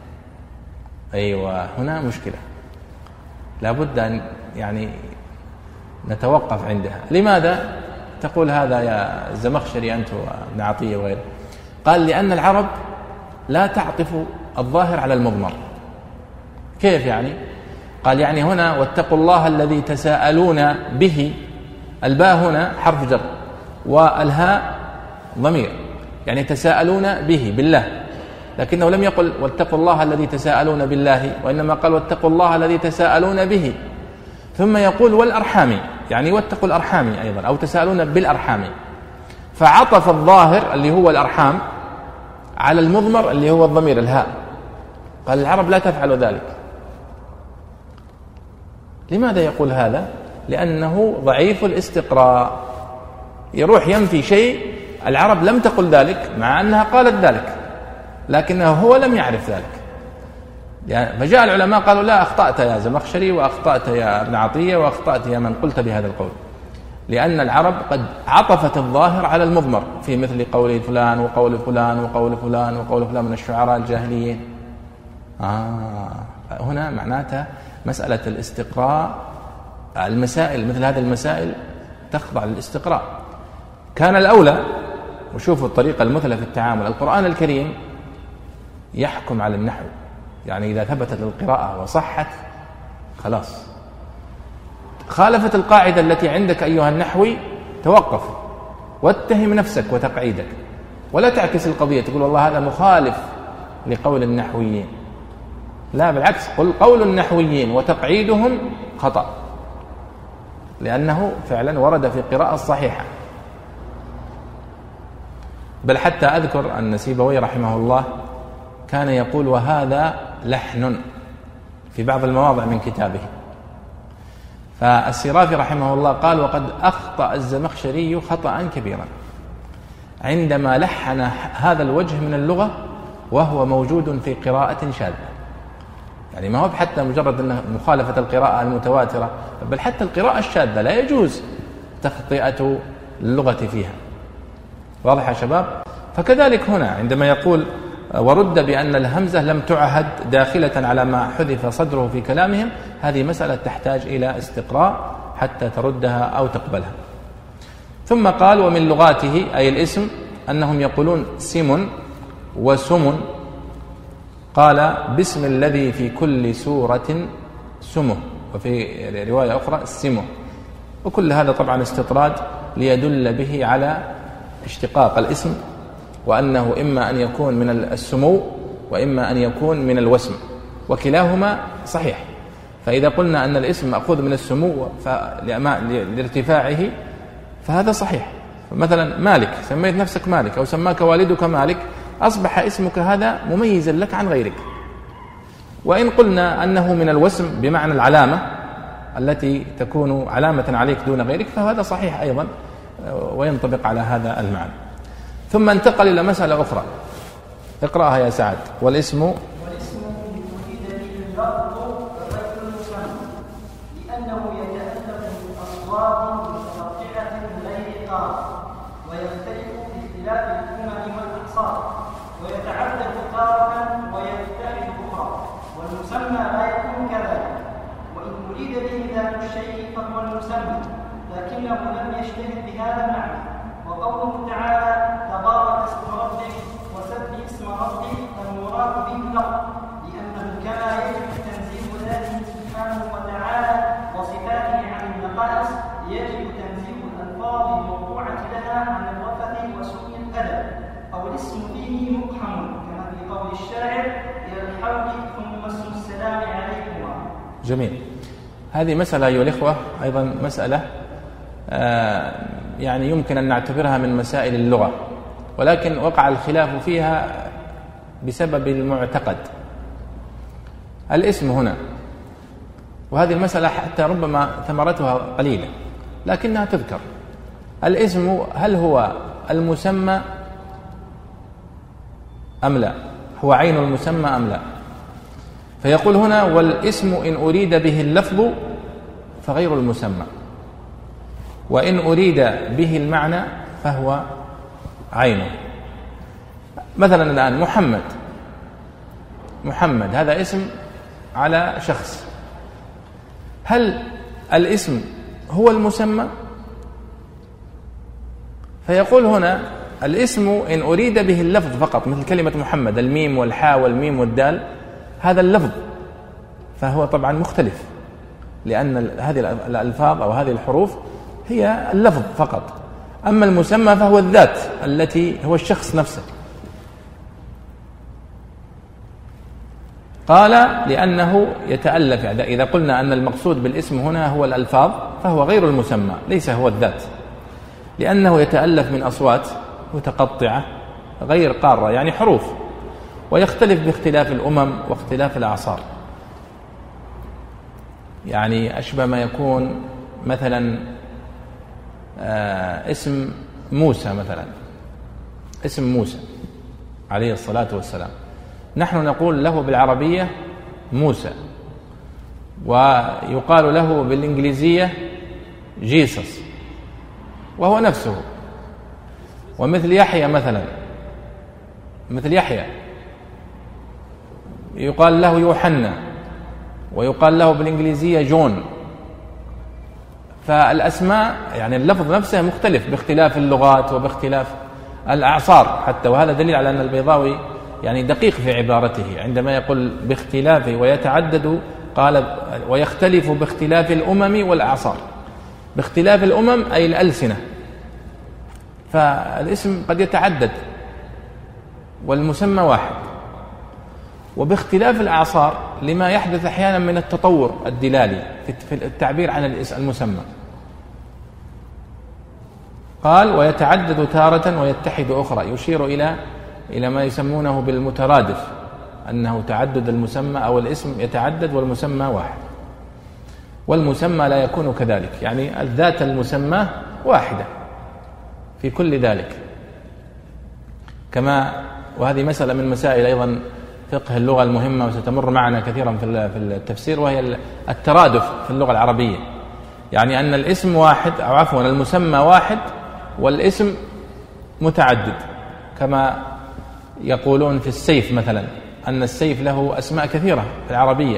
أيوة هنا مشكلة، لابد أن يعني نتوقف عندها. لماذا تقول هذا يا الزمخشري أنت وابن عطية وغيره؟ قال لأن العرب لا تعطف الظاهر على المضمر. كيف يعني؟ قال يعني هنا واتقوا الله الذي تساءلون به، الباء هنا حرف جر والهاء ضمير، يعني تساءلون به بالله، لكنه لم يقل واتقوا الله الذي تساءلون بالله، وإنما قال واتقوا الله الذي تساءلون به. ثم يقول والأرحام، يعني واتقوا الأرحام أيضا أو تساءلون بالأرحام، فعطف الظاهر اللي هو الأرحام على المضمر اللي هو الضمير الهاء. قال العرب لا تفعل ذلك. لماذا يقول هذا؟ لأنه ضعيف الاستقراء، يروح ينفي شيء العرب لم تقل ذلك مع أنها قالت ذلك، لكنه هو لم يعرف ذلك. يعني فجاء العلماء قالوا لا، أخطأت يا زمخشري وأخطأت يا ابن عطية وأخطأت يا من قلت بهذا القول، لأن العرب قد عطفت الظاهر على المضمر في مثل قول فلان وقول فلان وقول فلان وقول فلان من الشعراء الجاهليين. آه هنا معناتها مسألة الاستقراء، المسائل مثل هذه المسائل تخضع للاستقراء. كان الأولى، وشوفوا الطريقة المثلى في التعامل، القرآن الكريم يحكم على النحو، يعني إذا ثبتت القراءة وصحت خلاص، خالفت القاعدة التي عندك أيها النحوي توقف واتهم نفسك وتقعيدك، ولا تعكس القضية تقول والله هذا مخالف لقول النحويين، لا بالعكس، قل قول النحويين وتقعيدهم خطأ، لأنه فعلا ورد في قراءة صحيحة. بل حتى أذكر أن سيبوي رحمه الله كان يقول وهذا لحن في بعض المواضع من كتابه. فالسرافي رحمه الله قال وقد أخطأ الزمخشري خطأ كبيرا عندما لحن هذا الوجه من اللغة وهو موجود في قراءة شاذة، يعني ما هو حتى مجرد أنه مخالفة القراءة المتواترة، بل حتى القراءة الشاذة لا يجوز تخطئة اللغة فيها. واضح يا شباب؟ فكذلك هنا عندما يقول ورد بأن الهمزة لم تعهد داخلة على ما حذف صدره في كلامهم، هذه مسألة تحتاج إلى استقراء حتى تردها أو تقبلها. ثم قال ومن لغاته أي الاسم أنهم يقولون سم وسم، قال باسم الذي في كل سورة سمه، وفي رواية أخرى سمه، وكل هذا طبعا استطراد ليدل به على اشتقاق الاسم، وأنه إما أن يكون من السمو وإما أن يكون من الوسم، وكلاهما صحيح. فإذا قلنا أن الاسم مأخوذ من السمو لارتفاعه فهذا صحيح. مثلا مالك، سميت نفسك مالك أو سماك والدك مالك، أصبح اسمك هذا مميزا لك عن غيرك. وإن قلنا أنه من الوسم بمعنى العلامة التي تكون علامة عليك دون غيرك فهذا صحيح أيضا وينطبق على هذا المعنى. ثم انتقل إلى مسألة أخرى، اقرأها يا سعد. والاسم والاسم يريد به اللفظ غير المسمى لأنه يتألف من أصوات متقطعة غير قاف، ويختلف باختلاف الأمم والأقصار، ويتعدد تارة ويتحد أخرى، والمسمى لا يكون كذلك. وإن أريد به ذات الشيء فهو المسمى، لكنه لم يشتهر بهذا المعنى. وقوله تعالى تبارك اسم ربك وسبح اسم ربك المراد به اللفظ، لأنه كما يجب تنزيه ذاته سبحانه وتعالى وصفاته عن النقائص يجب تنزيه الألفاظ الموضوعة لها عن الرفث وسوء الأدب، أو الاسم فيه مقحم كما في قول الشاعر إلى الحول ثم اسم السلام عليكم. جميل. هذه مسألة أيها الإخوة أيضا مسألة آه يعني يمكن أن نعتبرها من مسائل اللغة، ولكن وقع الخلاف فيها بسبب المعتقد. الاسم هنا، وهذه المسألة حتى ربما ثمرتها قليلة لكنها تذكر. الاسم هل هو المسمى أم لا؟ هو عين المسمى أم لا؟ فيقول هنا: والاسم إن أريد به اللفظ فغير المسمى، وإن أريد به المعنى فهو عينه. مثلا الآن محمد، محمد هذا اسم على شخص، هل الاسم هو المسمى؟ فيقول هنا: الاسم إن أريد به اللفظ فقط، مثل كلمة محمد، الميم والحاء والميم والدال، هذا اللفظ، فهو طبعا مختلف، لأن هذه الألفاظ أو هذه الحروف هي اللفظ فقط. أما المسمى فهو الذات التي هو الشخص نفسه. قال: لأنه يتألف، إذا قلنا أن المقصود بالاسم هنا هو الألفاظ فهو غير المسمى، ليس هو الذات، لأنه يتألف من أصوات متقطعة غير قارة، يعني حروف، ويختلف باختلاف الأمم واختلاف الأعصار. يعني أشبه ما يكون مثلا آه اسم موسى، مثلا اسم موسى عليه الصلاة والسلام، نحن نقول له بالعربية موسى، ويقال له بالإنجليزية جيسس، وهو نفسه. ومثل يحيى مثلا، مثل يحيى يقال له يوحنا، ويقال له بالإنجليزية جون. فالأسماء يعني اللفظ نفسه مختلف باختلاف اللغات وباختلاف الأعصار حتى، وهذا دليل على أن البيضاوي يعني دقيق في عبارته عندما يقول باختلاف ويتعدد، قال ويختلف باختلاف الأمم والأعصار. باختلاف الأمم أي الألسنة، فالاسم قد يتعدد والمسمى واحد. وباختلاف الأعصار لما يحدث أحيانا من التطور الدلالي في التعبير عن المسمى. قال: ويتعدد تارة ويتحد أخرى، يشير إلى إلى ما يسمونه بالمترادف، أنه تعدد المسمى أو الاسم يتعدد والمسمى واحد. والمسمى لا يكون كذلك، يعني الذات المسمى واحدة في كل ذلك. كما وهذه مسألة من مسائل أيضا فقه اللغة المهمة وستمر معنا كثيرا في التفسير، وهي الترادف في اللغة العربية، يعني أن الاسم واحد أو عفوا المسمى واحد والاسم متعدد. كما يقولون في السيف مثلا، أن السيف له أسماء كثيرة في العربية،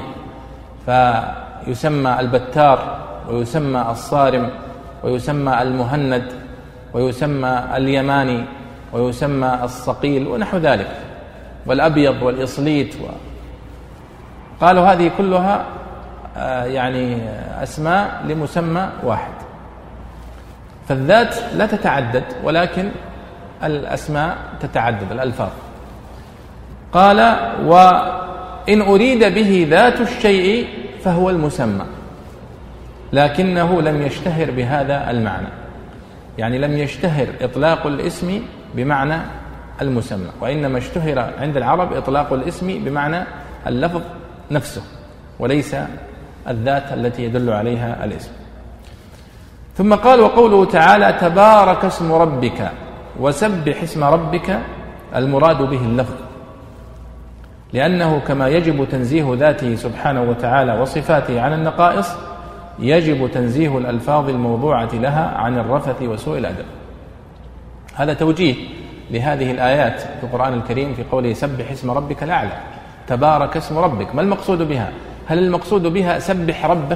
فيسمى البتار، ويسمى الصارم، ويسمى المهند، ويسمى اليماني، ويسمى الصقيل ونحو ذلك، والأبيض والإصليت و... قالوا هذه كلها يعني أسماء لمسمى واحد. فالذات لا تتعدد ولكن الأسماء تتعدد، الألفاظ. قال: وإن أريد به ذات الشيء فهو المسمى، لكنه لم يشتهر بهذا المعنى، يعني لم يشتهر إطلاق الاسم بمعنى المسمى، وإنما اشتهر عند العرب إطلاق الاسم بمعنى اللفظ نفسه وليس الذات التي يدل عليها الاسم. ثم قال: وقوله تعالى: تبارك اسم ربك وسبح اسم ربك، المراد به اللفظ، لأنه كما يجب تنزيه ذاته سبحانه وتعالى وصفاته عن النقائص، يجب تنزيه الألفاظ الموضوعة لها عن الرفث وسوء الأدب. هذا توجيه لهذه الآيات في القرآن الكريم في قوله: سبح اسم ربك الأعلى، تبارك اسم ربك. ما المقصود بها؟ هل المقصود بها سبح ربك،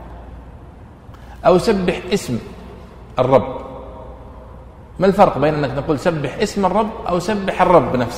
أو سبح اسم الرب؟ ما الفرق بين أنك تقول سبح اسم الرب أو سبح الرب نفسه؟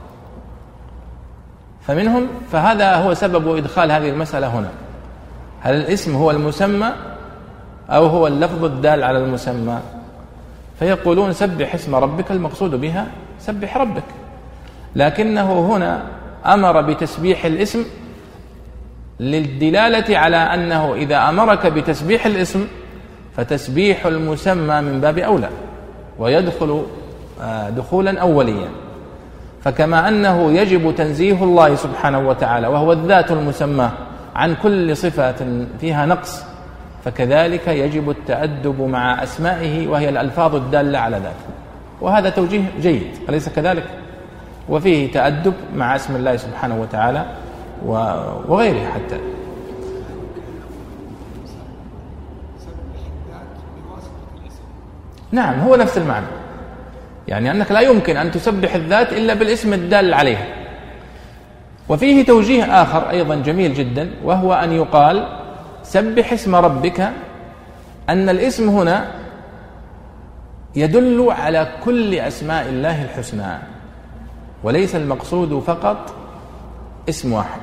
فمنهم فهذا هو سبب إدخال هذه المسألة هنا، هل الاسم هو المسمى أو هو اللفظ الدال على المسمى؟ فيقولون سبح اسم ربك، المقصود بها سبح ربك، لكنه هنا أمر بتسبيح الاسم للدلالة على أنه إذا أمرك بتسبيح الاسم فتسبيح المسمى من باب أولى ويدخل دخولا أوليا. فكما أنه يجب تنزيه الله سبحانه وتعالى وهو الذات المسمى عن كل صفة فيها نقص، فكذلك يجب التأدب مع أسمائه وهي الألفاظ الدالة على ذاته، وهذا توجيه جيد أليس كذلك؟ وفيه تأدب مع اسم الله سبحانه وتعالى وغيره حتى. نعم هو نفس المعنى، يعني أنك لا يمكن أن تسبح الذات إلا بالاسم الدال عليها. وفيه توجيه آخر أيضا جميل جدا، وهو أن يقال سبح اسم ربك، أن الاسم هنا يدل على كل أسماء الله الحسنى، وليس المقصود فقط اسم واحد.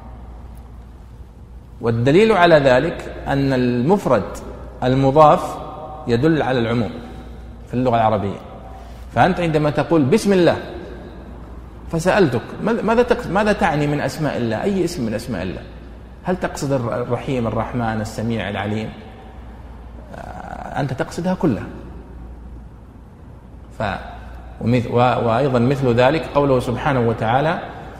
والدليل على ذلك أن المفرد المضاف يدل على العموم في اللغة العربية. فأنت عندما تقول بسم الله فسألتك ماذا ماذا تعني من أسماء الله؟ أي اسم من أسماء الله؟ هل تقصد الرحيم الرحمن السميع العليم؟ أنت تقصدها كلها. ف وأيضا مثل ذلك قوله سبحانه وتعالى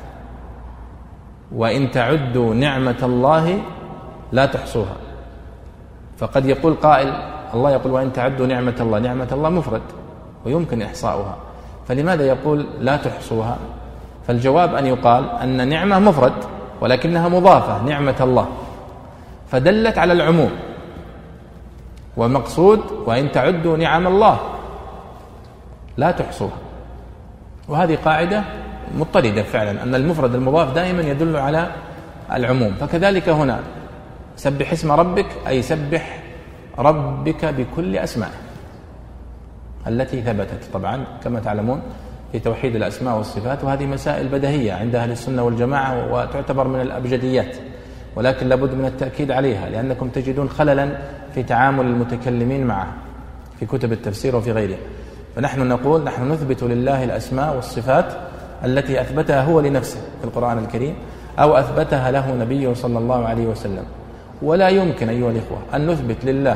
وإن تعدوا نعمة الله لا تحصوها. فقد يقول قائل الله يقول وإن تعدوا نعمة الله، نعمة الله مفرد ويمكن إحصاؤها، فلماذا يقول لا تحصوها؟ فالجواب أن يقال أن نعمة مفرد ولكنها مضافة نعمة الله، فدلت على العموم، والمقصود وإن تعدوا نعم الله لا تحصوها. وهذه قاعدة مضطردة فعلا، أن المفرد المضاف دائما يدل على العموم. فكذلك هنا سبح اسم ربك أي سبح ربك بكل أسمائه التي ثبتت طبعا كما تعلمون في توحيد الأسماء والصفات، وهذه مسائل بديهية عند أهل السنة والجماعة وتعتبر من الأبجديات، ولكن لابد من التأكيد عليها لأنكم تجدون خللا في تعامل المتكلمين معها في كتب التفسير وفي غيرها. فنحن نقول نحن نثبت لله الأسماء والصفات التي أثبتها هو لنفسه في القرآن الكريم أو أثبتها له نبيه صلى الله عليه وسلم. ولا يمكن أيها الإخوة أن نثبت لله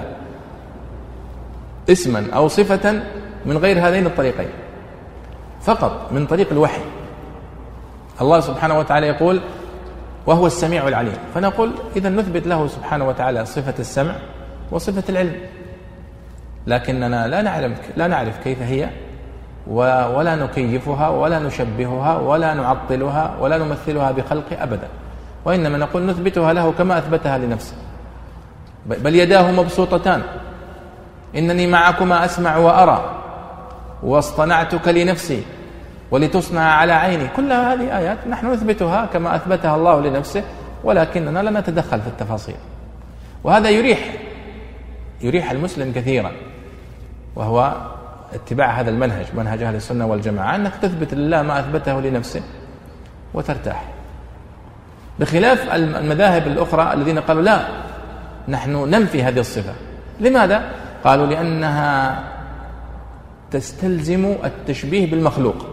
اسما أو صفة من غير هذين الطريقين، فقط من طريق الوحي. الله سبحانه وتعالى يقول وهو السميع العليم، فنقول إذا نثبت له سبحانه وتعالى صفة السمع وصفة العلم، لكننا لا نعلم لا نعرف كيف هي ولا نكيفها ولا نشبهها ولا نعطلها ولا نمثلها بخلقه أبدا، وإنما نقول نثبتها له كما أثبتها لنفسه. بل يداه مبسوطتان، إنني معكما أسمع وأرى واصطنعتك لنفسي ولتصنع على عيني. كل هذه آيات نحن نثبتها كما أثبتها الله لنفسه، ولكننا لا نتدخل في التفاصيل. وهذا يريح يريح المسلم كثيرا، وهو اتباع هذا المنهج، منهج أهل السنة والجماعة، أنك تثبت لله ما أثبته لنفسه وترتاح، بخلاف المذاهب الأخرى الذين قالوا لا نحن ننفي هذه الصفة. لماذا؟ قالوا لأنها تستلزم التشبيه بالمخلوق.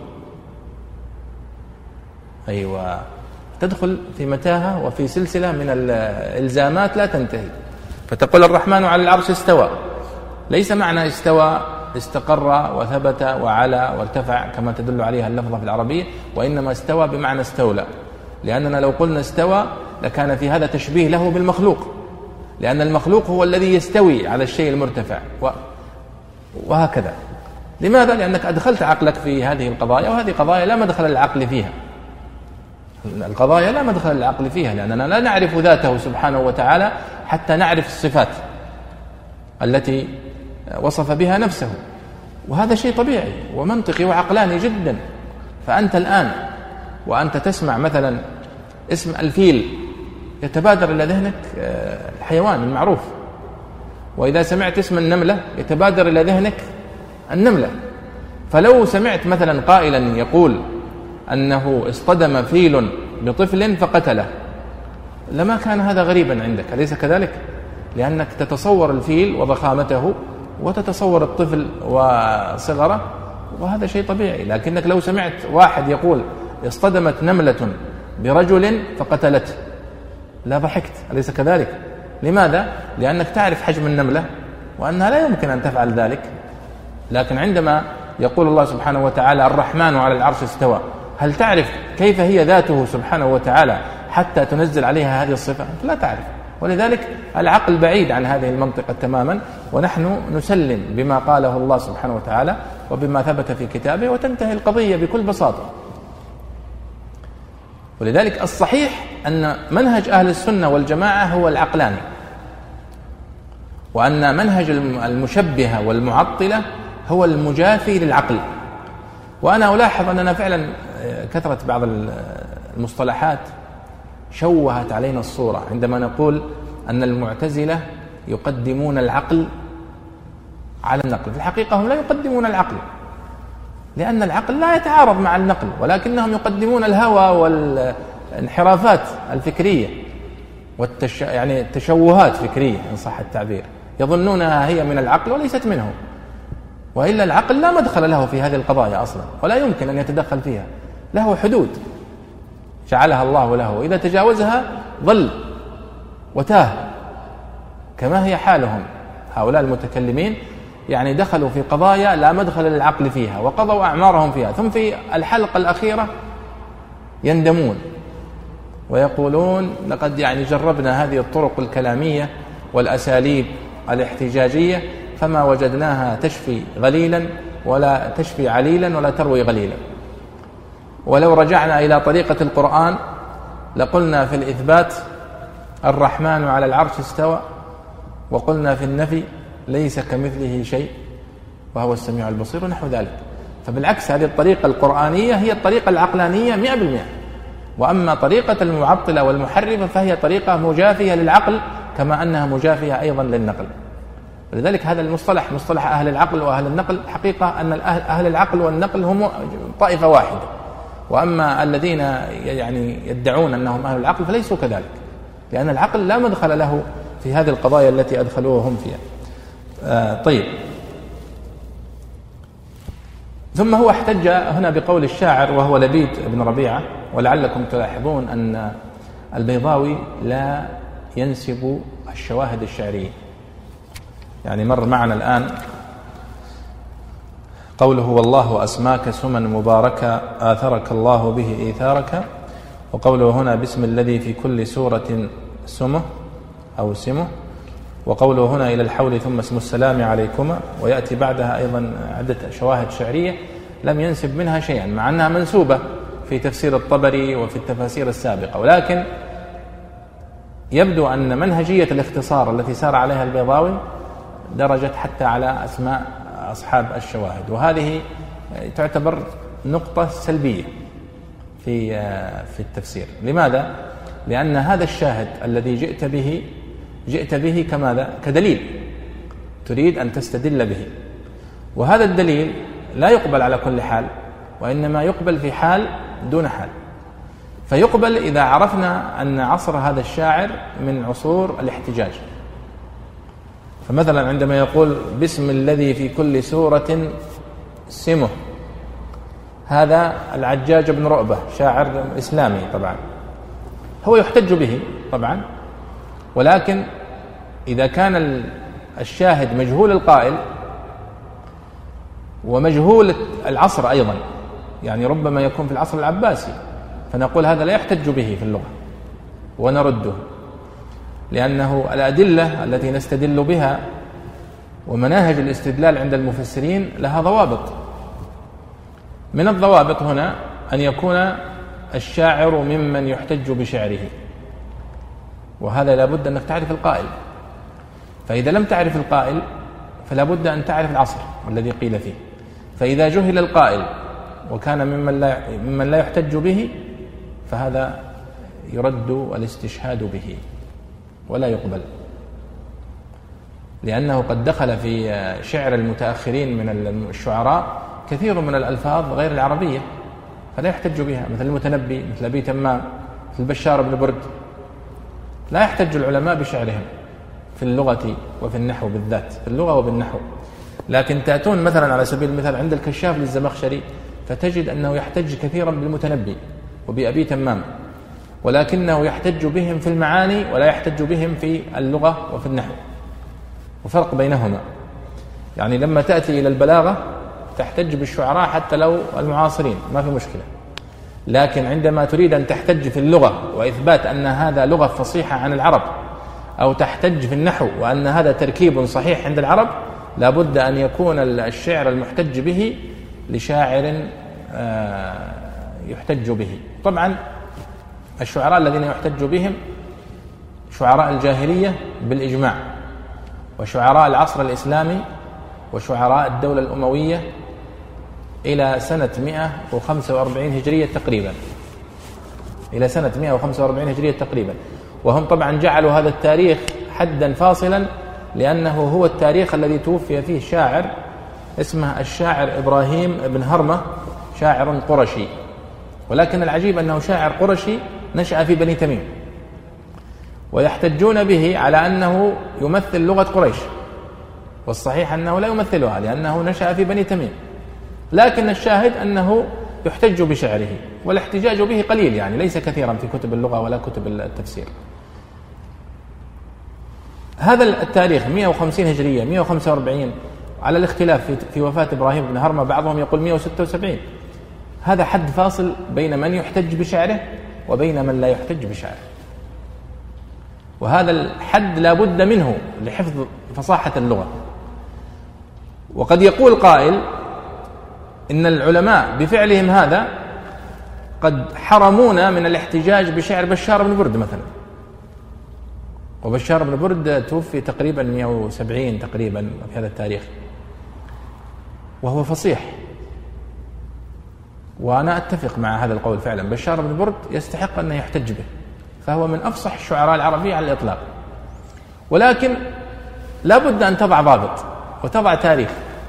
أيوة، تدخل في متاهة وفي سلسلة من الإلزامات لا تنتهي. فتقول الرحمن على العرش استوى، ليس معنى استوى استقر وثبت وعلى وارتفع كما تدل عليها اللفظة في العربية، وإنما استوى بمعنى استولى، لأننا لو قلنا استوى لكان في هذا تشبيه له بالمخلوق، لأن المخلوق هو الذي يستوي على الشيء المرتفع وهكذا. لماذا؟ لأنك أدخلت عقلك في هذه القضايا، وهذه قضايا لا مدخل للعقل فيها. القضايا لا مدخل للعقل فيها، لأننا لا نعرف ذاته سبحانه وتعالى حتى نعرف الصفات التي وصف بها نفسه، وهذا شيء طبيعي ومنطقي وعقلاني جدا. فأنت الآن وأنت تسمع مثلا اسم الفيل يتبادر إلى ذهنك الحيوان المعروف، وإذا سمعت اسم النملة يتبادر إلى ذهنك النملة. فلو سمعت مثلا قائلا يقول أنه اصطدم فيل بطفل فقتله لما كان هذا غريبا عندك، أليس كذلك؟ لأنك تتصور الفيل وضخامته وتتصور الطفل وصغره، وهذا شيء طبيعي. لكنك لو سمعت واحد يقول اصطدمت نملة برجل فقتلته لا ضحكت، أليس كذلك؟ لماذا؟ لأنك تعرف حجم النملة وأنها لا يمكن أن تفعل ذلك. لكن عندما يقول الله سبحانه وتعالى الرحمن على العرش استوى، هل تعرف كيف هي ذاته سبحانه وتعالى حتى تنزل عليها هذه الصفة؟ أنت لا تعرف. ولذلك العقل بعيد عن هذه المنطقة تماما، ونحن نسلم بما قاله الله سبحانه وتعالى وبما ثبت في كتابه، وتنتهي القضية بكل بساطة. ولذلك الصحيح أن منهج أهل السنة والجماعة هو العقلاني، وأن منهج المشبهة والمعطلة هو المجافي للعقل. وأنا ألاحظ أننا فعلا كثرة بعض المصطلحات شوهت علينا الصورة عندما نقول أن المعتزلة يقدمون العقل على النقل. في الحقيقة هم لا يقدمون العقل، لأن العقل لا يتعارض مع النقل، ولكنهم يقدمون الهوى والانحرافات الفكرية والتش... يعني التشوهات فكرية إن صح التعبير، يظنونها هي من العقل وليست منه. وإلا العقل لا مدخل له في هذه القضايا أصلا، ولا يمكن أن يتدخل فيها، له حدود جعلها الله له، وإذا تجاوزها ضل وتاه، كما هي حالهم هؤلاء المتكلمين. يعني دخلوا في قضايا لا مدخل للعقل فيها، وقضوا أعمارهم فيها، ثم في الحلقة الأخيرة يندمون ويقولون لقد يعني جربنا هذه الطرق الكلامية والأساليب الاحتجاجية فما وجدناها تشفي غليلا ولا تشفي عليلا ولا تروي غليلا. ولو رجعنا إلى طريقة القرآن لقلنا في الإثبات الرحمن على العرش استوى، وقلنا في النفي ليس كمثله شيء وهو السميع البصير ونحو ذلك. فبالعكس هذه الطريقة القرآنية هي الطريقة العقلانية مئة بالمئة، وأما طريقة المعطلة والمحرفة فهي طريقة مجافية للعقل كما أنها مجافية أيضا للنقل. ولذلك هذا المصطلح مصطلح أهل العقل وأهل النقل، حقيقة أن أهل العقل والنقل هم طائفة واحدة، وأما الذين يعني يدعون أنهم أهل العقل فليسوا كذلك، لأن العقل لا مدخل له في هذه القضايا التي أدخلوه هم فيها. آه طيب، ثم هو احتج هنا بقول الشاعر وهو لبيد بن ربيعة، ولعلكم تلاحظون أن البيضاوي لا ينسب الشواهد الشعرية. يعني مر معنا الآن قوله والله أسماك سما مباركة آثرك الله به إيثارك، وقوله هنا باسم الذي في كل سورة سمه أو سمه، وقوله هنا إلى الحول ثم اسم السلام عليكما، ويأتي بعدها أيضا عدة شواهد شعرية لم ينسب منها شيئا، مع أنها منسوبة في تفسير الطبري وفي التفاسير السابقة. ولكن يبدو أن منهجية الاختصار التي سار عليها البيضاوي درجت حتى على أسماء أصحاب الشواهد، وهذه تعتبر نقطة سلبية في في التفسير. لماذا؟ لأن هذا الشاهد الذي جئت به جئت به كماذا؟ كدليل تريد أن تستدل به، وهذا الدليل لا يقبل على كل حال، وإنما يقبل في حال دون حال. فيقبل إذا عرفنا أن عصر هذا الشاعر من عصور الاحتجاج. فمثلا عندما يقول باسم الذي في كل سورة سمه، هذا العجاج بن رؤبة شاعر إسلامي طبعا، هو يحتج به طبعا، ولكن إذا كان الشاهد مجهول القائل ومجهول العصر أيضا، يعني ربما يكون في العصر العباسي، فنقول هذا لا يحتج به في اللغة ونرده، لأنه الأدلة التي نستدل بها ومناهج الاستدلال عند المفسرين لها ضوابط. من الضوابط هنا أن يكون الشاعر ممن يحتج بشعره، وهذا لابد أنك تعرف القائل، فإذا لم تعرف القائل فلا بد أن تعرف العصر الذي قيل فيه. فإذا جهل القائل وكان ممن لا, ممن لا يحتج به فهذا يرد الاستشهاد به ولا يقبل، لأنه قد دخل في شعر المتأخرين من الشعراء كثير من الألفاظ غير العربية فلا يحتج بها، مثل المتنبي، مثل أبي تمام، مثل بشار بن برد. لا يحتج العلماء بشعرهم في اللغة وفي النحو بالذات، في اللغة وبالنحو. لكن تأتون مثلا على سبيل المثال عند الكشاف للزمخشري فتجد أنه يحتج كثيرا بالمتنبي وبأبي تمام، ولكنه يحتج بهم في المعاني ولا يحتج بهم في اللغة وفي النحو. وفرق بينهما. يعني لما تأتي إلى البلاغة تحتج بالشعراء حتى لو المعاصرين ما في مشكلة، لكن عندما تريد أن تحتج في اللغة وإثبات أن هذا لغة فصيحة عن العرب، أو تحتج في النحو وأن هذا تركيب صحيح عند العرب، لابد أن يكون الشعر المحتج به لشاعر يحتج به. طبعا الشعراء الذين يحتج بهم شعراء الجاهلية بالإجماع، وشعراء العصر الإسلامي، وشعراء الدولة الأموية إلى سنة مئة وخمسة وأربعين هجرية تقريبا، إلى سنة مئة وخمسة وأربعين هجرية تقريبا. وهم طبعا جعلوا هذا التاريخ حدا فاصلا، لأنه هو التاريخ الذي توفي فيه شاعر اسمه الشاعر إبراهيم بن هرمة، شاعر قرشي. ولكن العجيب أنه شاعر قرشي نشأ في بني تميم، ويحتجون به على أنه يمثل لغة قريش، والصحيح أنه لا يمثلها لأنه نشأ في بني تميم. لكن الشاهد أنه يحتج بشعره، والاحتجاج به قليل، يعني ليس كثيرا في كتب اللغة ولا كتب التفسير. هذا التاريخ مئة وخمسين هجرية مئة وخمسة وأربعين، على الاختلاف في, في وفاة إبراهيم بن هرمة، بعضهم يقول مئة وستة وسبعين. هذا حد فاصل بين من يحتج بشعره وبين من لا يحتج بشعره، وهذا الحد لا بد منه لحفظ فصاحة اللغة. وقد يقول قائل إن العلماء بفعلهم هذا قد حرمونا من الاحتجاج بشعر بشار بن برد مثلا، وبشار بن برد توفي تقريبا مئة وسبعين تقريبا في هذا التاريخ، وهو فصيح. وأنا أتفق مع هذا القول فعلا، بشار بن برد يستحق أن يحتج به، فهو من أفصح الشعراء العربية على الإطلاق. ولكن لا بد أن تضع ضابط وتضع تاريخ.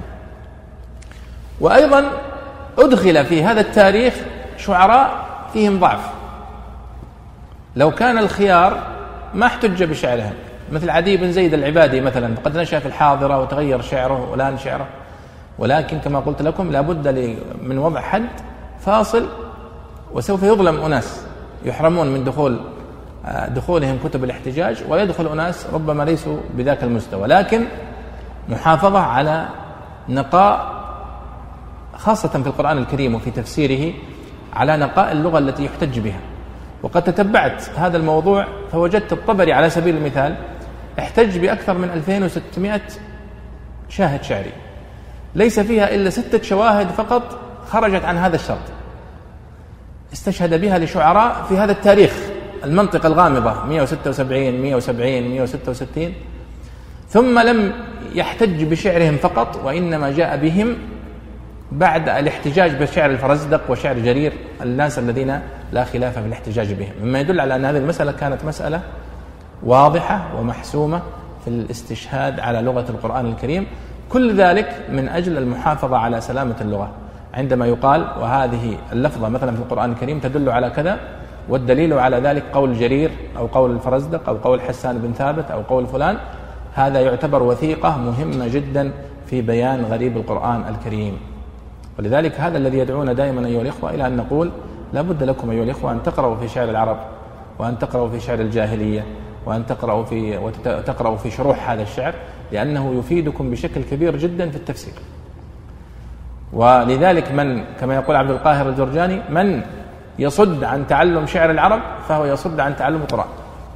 وأيضا أدخل في هذا التاريخ شعراء فيهم ضعف، لو كان الخيار ما احتج بشعرهم، مثل عدي بن زيد العبادي مثلا، قد نشأ في الحاضرة وتغير شعره والآن شعره. ولكن كما قلت لكم لا بد من وضع حد فاصل، وسوف يظلم أناس يحرمون من دخول دخولهم كتب الاحتجاج، ويدخل أناس ربما ليسوا بذاك المستوى. لكن محافظة على نقاء، خاصة في القرآن الكريم وفي تفسيره، على نقاء اللغة التي يحتج بها. وقد تتبعت هذا الموضوع فوجدت الطبري على سبيل المثال احتج بأكثر من ألفين وستمائة شاهد شعري، ليس فيها إلا ستة شواهد فقط خرجت عن هذا الشرط، استشهد بها لشعراء في هذا التاريخ المنطقة الغامضة مئة وستة وسبعين مئة وسبعين مئة وستة وستين. ثم لم يحتج بشعرهم فقط، وإنما جاء بهم بعد الاحتجاج بشعر الفرزدق وشعر جرير، الناس الذين لا خلاف في الاحتجاج بهم، مما يدل على أن هذه المسألة كانت مسألة واضحة ومحسومة في الاستشهاد على لغة القرآن الكريم. كل ذلك من أجل المحافظة على سلامة اللغة. عندما يقال وهذه اللفظة مثلا في القرآن الكريم تدل على كذا، والدليل على ذلك قول جرير أو قول الفرزدق أو قول حسان بن ثابت أو قول فلان، هذا يعتبر وثيقة مهمة جدا في بيان غريب القرآن الكريم. ولذلك هذا الذي يدعونا دائما أيها الإخوة إلى أن نقول لا بد لكم أيها الإخوة أن تقرأوا في شعر العرب، وأن تقرأوا في شعر الجاهلية، وأن تقرأوا في وتقرأوا في شروح هذا الشعر، لأنه يفيدكم بشكل كبير جدا في التفسير. ولذلك من كما يقول عبد القاهر الجرجاني، من يصد عن تعلم شعر العرب فهو يصد عن تعلم القرآن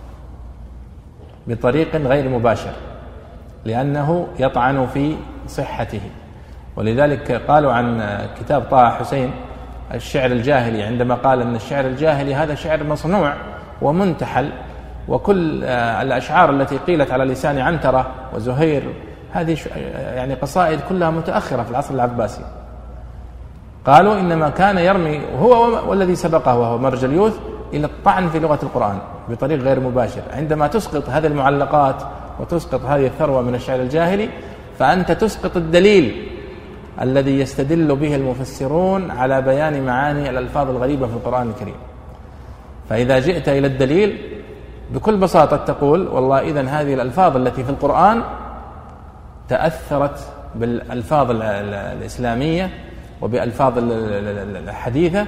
بطريق غير مباشر، لأنه يطعن في صحته. ولذلك قالوا عن كتاب طه حسين الشعر الجاهلي، عندما قال أن الشعر الجاهلي هذا شعر مصنوع ومنتحل، وكل الأشعار التي قيلت على لسان عنترة وزهير هذه يعني قصائد كلها متأخرة في العصر العباسي. قالوا إنما كان يرمي هو والذي سبقه وهو مرجليوث إلى الطعن في لغة القرآن بطريق غير مباشر. عندما تسقط هذه المعلقات وتسقط هذه الثروة من الشعر الجاهلي، فأنت تسقط الدليل الذي يستدل به المفسرون على بيان معاني الألفاظ الغريبة في القرآن الكريم. فإذا جئت إلى الدليل بكل بساطة تقول والله إذن هذه الألفاظ التي في القرآن تأثرت بالألفاظ الإسلامية وبألفاظ الحديثة،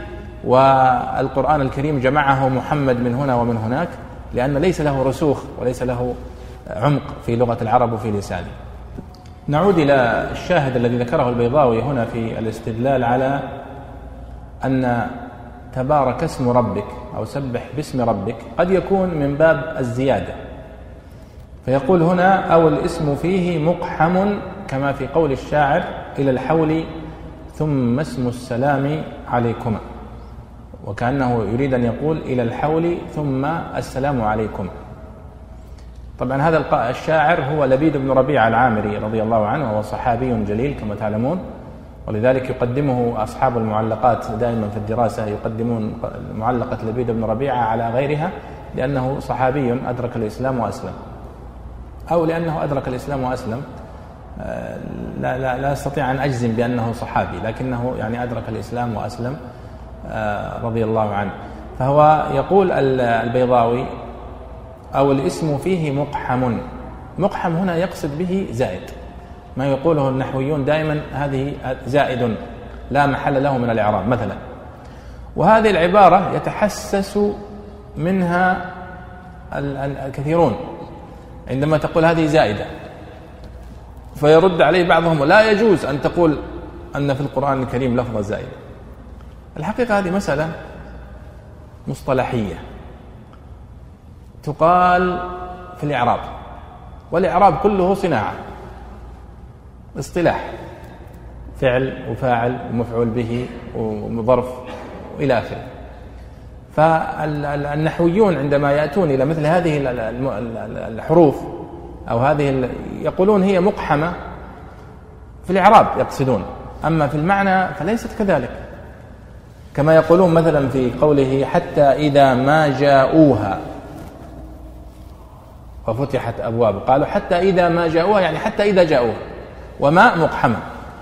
والقرآن الكريم جمعه محمد من هنا ومن هناك، لأن ليس له رسوخ وليس له عمق في لغة العرب وفي لسانه. نعود إلى الشاهد الذي ذكره البيضاوي هنا في الاستدلال على أن تبارك اسم ربك أو سبح باسم ربك قد يكون من باب الزيادة، فيقول هنا أو الاسم فيه مقحم كما في قول الشاعر إلى الحول ثم اسم السلام عليكما، وكأنه يريد أن يقول إلى الحول ثم السلام عليكم. طبعا هذا الشاعر هو لبيد بن ربيعة العامري رضي الله عنه، وهو صحابي جليل كما تعلمون، ولذلك يقدمه أصحاب المعلقات دائما في الدراسة يقدمون معلقة لبيد بن ربيعة على غيرها، لأنه صحابي أدرك الإسلام وأسلم، أو لأنه أدرك الإسلام وأسلم. لا, لا, لا أستطيع أن أجزم بأنه صحابي، لكنه يعني أدرك الإسلام وأسلم رضي الله عنه. فهو يقول البيضاوي أو الاسم فيه مقحم. مقحم هنا يقصد به زائد، ما يقوله النحويون دائما هذه زائد لا محل له من الإعراب مثلا، وهذه العبارة يتحسس منها الكثيرون عندما تقول هذه زائدة، فيرد عليه بعضهم لا يجوز أن تقول أن في القرآن الكريم لفظة زائدة. الحقيقة هذه مسألة مصطلحية تقال في الإعراب، والإعراب كله صناعة، اصطلاح، فعل وفاعل ومفعول به وظرف وإلى آخره. فالنحويون عندما يأتون إلى مثل هذه الحروف أو هذه يقولون هي مقحمة في الإعراب يقصدون، أما في المعنى فليست كذلك، كما يقولون مثلا في قوله حتى إذا ما جاءوها وفتحت أبواب، قالوا حتى إذا ما جاءوها يعني حتى إذا جاءوها، وما مقحمة.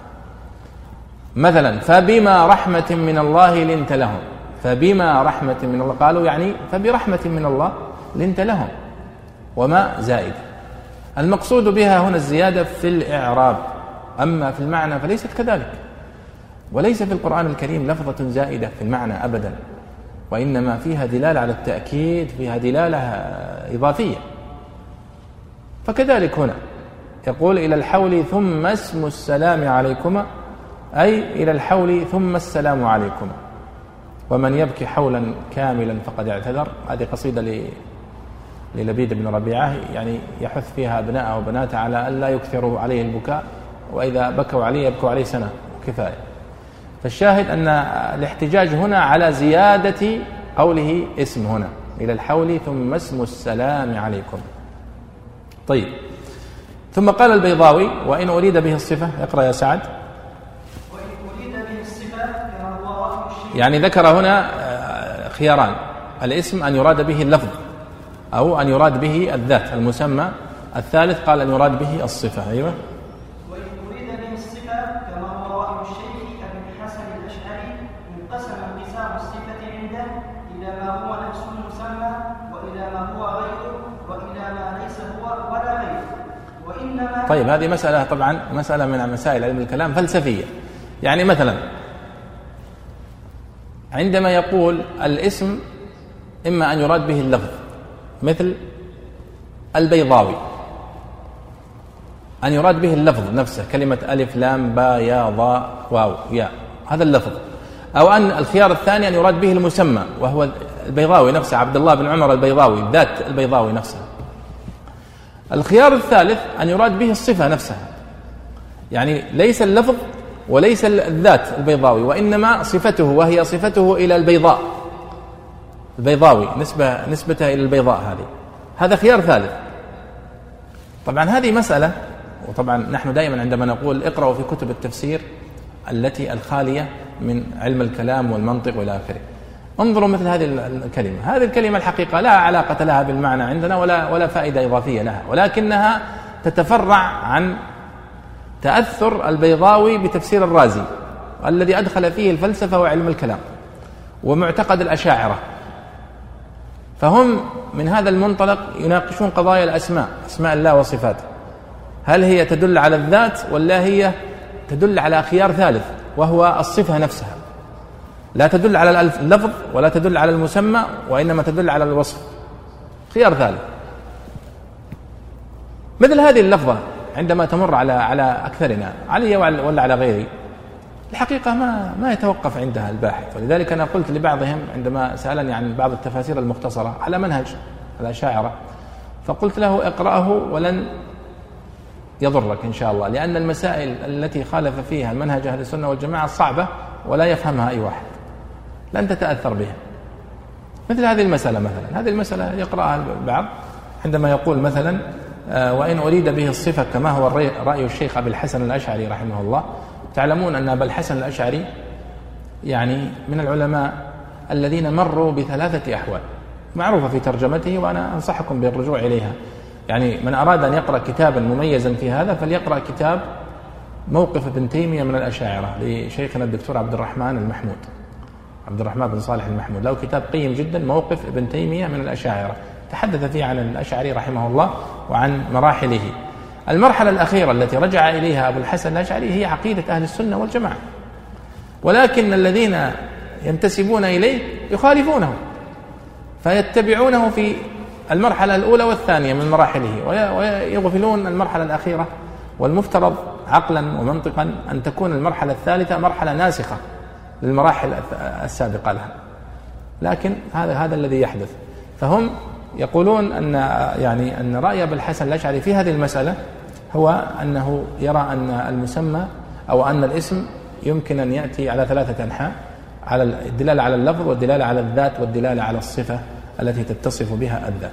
مثلا فبما رحمة من الله لنت لهم، فبما رحمة من الله، قالوا يعني فبرحمة من الله لنت لهم، وما زائد. المقصود بها هنا الزيادة في الإعراب، أما في المعنى فليست كذلك، وليس في القرآن الكريم لفظة زائدة في المعنى أبدا، وإنما فيها دلالة على التأكيد، فيها دلالة إضافية. فكذلك هنا يقول إلى الحول ثم اسم السلام عليكما، أي إلى الحول ثم السلام عليكما. ومن يبكي حولا كاملا فقد اعتذر، هذه قصيدة للبيد بن ربيعة، يعني يحث فيها أبناءه وبناته على أن لا يكثروا عليه البكاء، وإذا بكوا عليه يبكوا عليه سنة كفاية. فالشاهد أن الاحتجاج هنا على زيادة قوله اسم هنا إلى الحول ثم اسم السلام عليكم. طيب، ثم قال البيضاوي وإن أريد به الصفة، اقرأ يا سعد. وإن أريد به الصفة كما هو رفع الشيء، يعني ذكر هنا خياران: الاسم أن يراد به اللفظ، أو أن يراد به الذات المسمى. الثالث قال أن يراد به الصفة. أيوة. وإن أريد به الصفة كما هو رأي الشيخ أبي الحسن الأشعري انقسم انقسام الصفة عنده إلى ما هو نفس المسمى، وإلى ما هو غيره، وإلى ما ليس هو ولا غيره. وإنما طيب، هذه مسألة طبعا مسألة من مسائل علم الكلام فلسفية. يعني مثلا عندما يقول الاسم إما أن يراد به اللفظ، مثل البيضاوي، أن يراد به اللفظ نفسه، كلمة ألف لام باء يا ضاء واو يا، هذا اللفظ. أو أن الخيار الثاني أن يراد به المسمى، وهو البيضاوي نفسه، عبد الله بن عمر البيضاوي، ذات البيضاوي نفسه. الخيار الثالث أن يراد به الصفة نفسها، يعني ليس اللفظ وليس الذات البيضاوي، وإنما صفته، وهي صفته إلى البيضاء، البيضاوي نسبة نسبته إلى البيضاء، هذه هذا خيار ثالث. طبعا هذه مسألة، وطبعا نحن دائما عندما نقول اقرأوا في كتب التفسير التي الخالية من علم الكلام والمنطق والى آخره، انظروا مثل هذه الكلمة. هذه الكلمة الحقيقة لا علاقة لها بالمعنى عندنا ولا ولا فائدة إضافية لها، ولكنها تتفرع عن تأثر البيضاوي بتفسير الرازي الذي أدخل فيه الفلسفة وعلم الكلام ومعتقد الأشاعرة. فهم من هذا المنطلق يناقشون قضايا الأسماء، أسماء الله وصفاته، هل هي تدل على الذات ولا هي تدل على خيار ثالث وهو الصفة نفسها، لا تدل على اللفظ ولا تدل على المسمى، وإنما تدل على الوصف، خيار ثالث. مثل هذه اللفظة عندما تمر على على أكثرنا، علي ولا على غيري، الحقيقة ما ما يتوقف عندها الباحث. ولذلك أنا قلت لبعضهم عندما سألني عن بعض التفاسير المختصرة على منهج الأشاعرة، فقلت له اقرأه ولن يضرك إن شاء الله، لأن المسائل التي خالف فيها المنهج أهل السنة والجماعة صعبة ولا يفهمها أي واحد، لن تتأثر بها. مثل هذه المسألة مثلا، هذه المسألة يقرأها البعض عندما يقول مثلا وإن أريد به الصفة كما هو رأي الشيخ أبي الحسن الأشعري رحمه الله. تعلمون أن أبا الحسن الأشعري يعني من العلماء الذين مروا بثلاثة أحوال معروفة في ترجمته، وأنا أنصحكم بالرجوع إليها. يعني من أراد أن يقرأ كتابا مميزا في هذا فليقرأ كتاب موقف ابن تيمية من الأشاعرة لشيخنا الدكتور عبد الرحمن المحمود، عبد الرحمن بن صالح المحمود، له كتاب قيم جدا موقف ابن تيمية من الأشاعرة، تحدث فيه عن الأشعري رحمه الله وعن مراحله. المرحلة الأخيرة التي رجع إليها أبو الحسن الأشعري هي عقيدة أهل السنة والجماعة، ولكن الذين ينتسبون إليه يخالفونه فيتبعونه في المرحلة الأولى والثانية من مراحله ويغفلون المرحلة الأخيرة، والمفترض عقلا ومنطقا أن تكون المرحلة الثالثة مرحلة ناسخة للمراحل السابقة لها، لكن هذا هذا الذي يحدث. فهم يقولون أن يعني أن رأي أبي الحسن الأشعري في هذه المسألة هو أنه يرى أن المسمى أو أن الاسم يمكن أن يأتي على ثلاثة أنحاء، على الدلالة على اللفظ والدلالة على الذات والدلالة على الصفة التي تتصف بها الذات.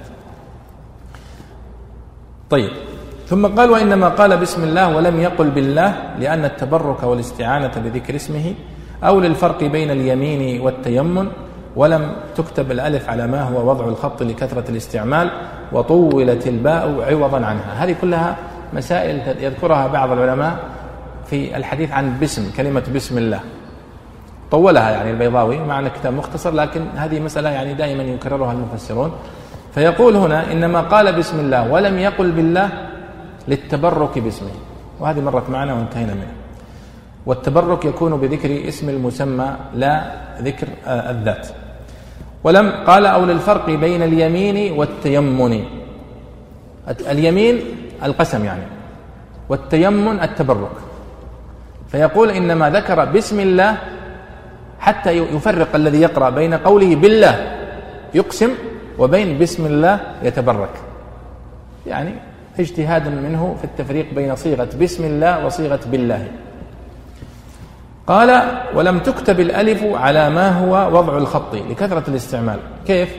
طيب، ثم قال وإنما قال بسم الله ولم يقل بالله لأن التبرك والاستعانة بذكر اسمه أو للفرق بين اليمين والتيمن، ولم تكتب الألف على ما هو وضع الخط لكثرة الاستعمال، وطولت الباء عوضا عنها. هذه كلها مسائل يذكرها بعض العلماء في الحديث عن باسم، كلمة بسم الله طولها يعني البيضاوي مع أن كتاب مختصر، لكن هذه مسألة يعني دائما يكررها المفسرون. فيقول هنا إنما قال بسم الله ولم يقل بالله للتبرك باسمه، وهذه مرت معنا وانتهينا منها. والتبرك يكون بذكر اسم المسمى لا ذكر الذات. ولم قال أو للفرق بين اليمين والتيمن، اليمين القسم يعني، والتيمن التبرك. فيقول إنما ذكر بسم الله حتى يفرق الذي يقرأ بين قوله بالله يقسم وبين بسم الله يتبرك، يعني اجتهاد منه في التفريق بين صيغة بسم الله وصيغة بالله. قال ولم تكتب الألف على ما هو وضع الخط لكثرة الاستعمال. كيف؟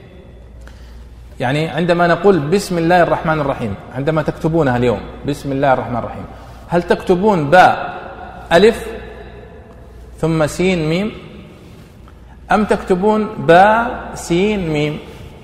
يعني عندما نقول بسم الله الرحمن الرحيم، عندما تكتبونها اليوم بسم الله الرحمن الرحيم، هل تكتبون باء ألف ثم سين ميم، أم تكتبون باء سين ميم؟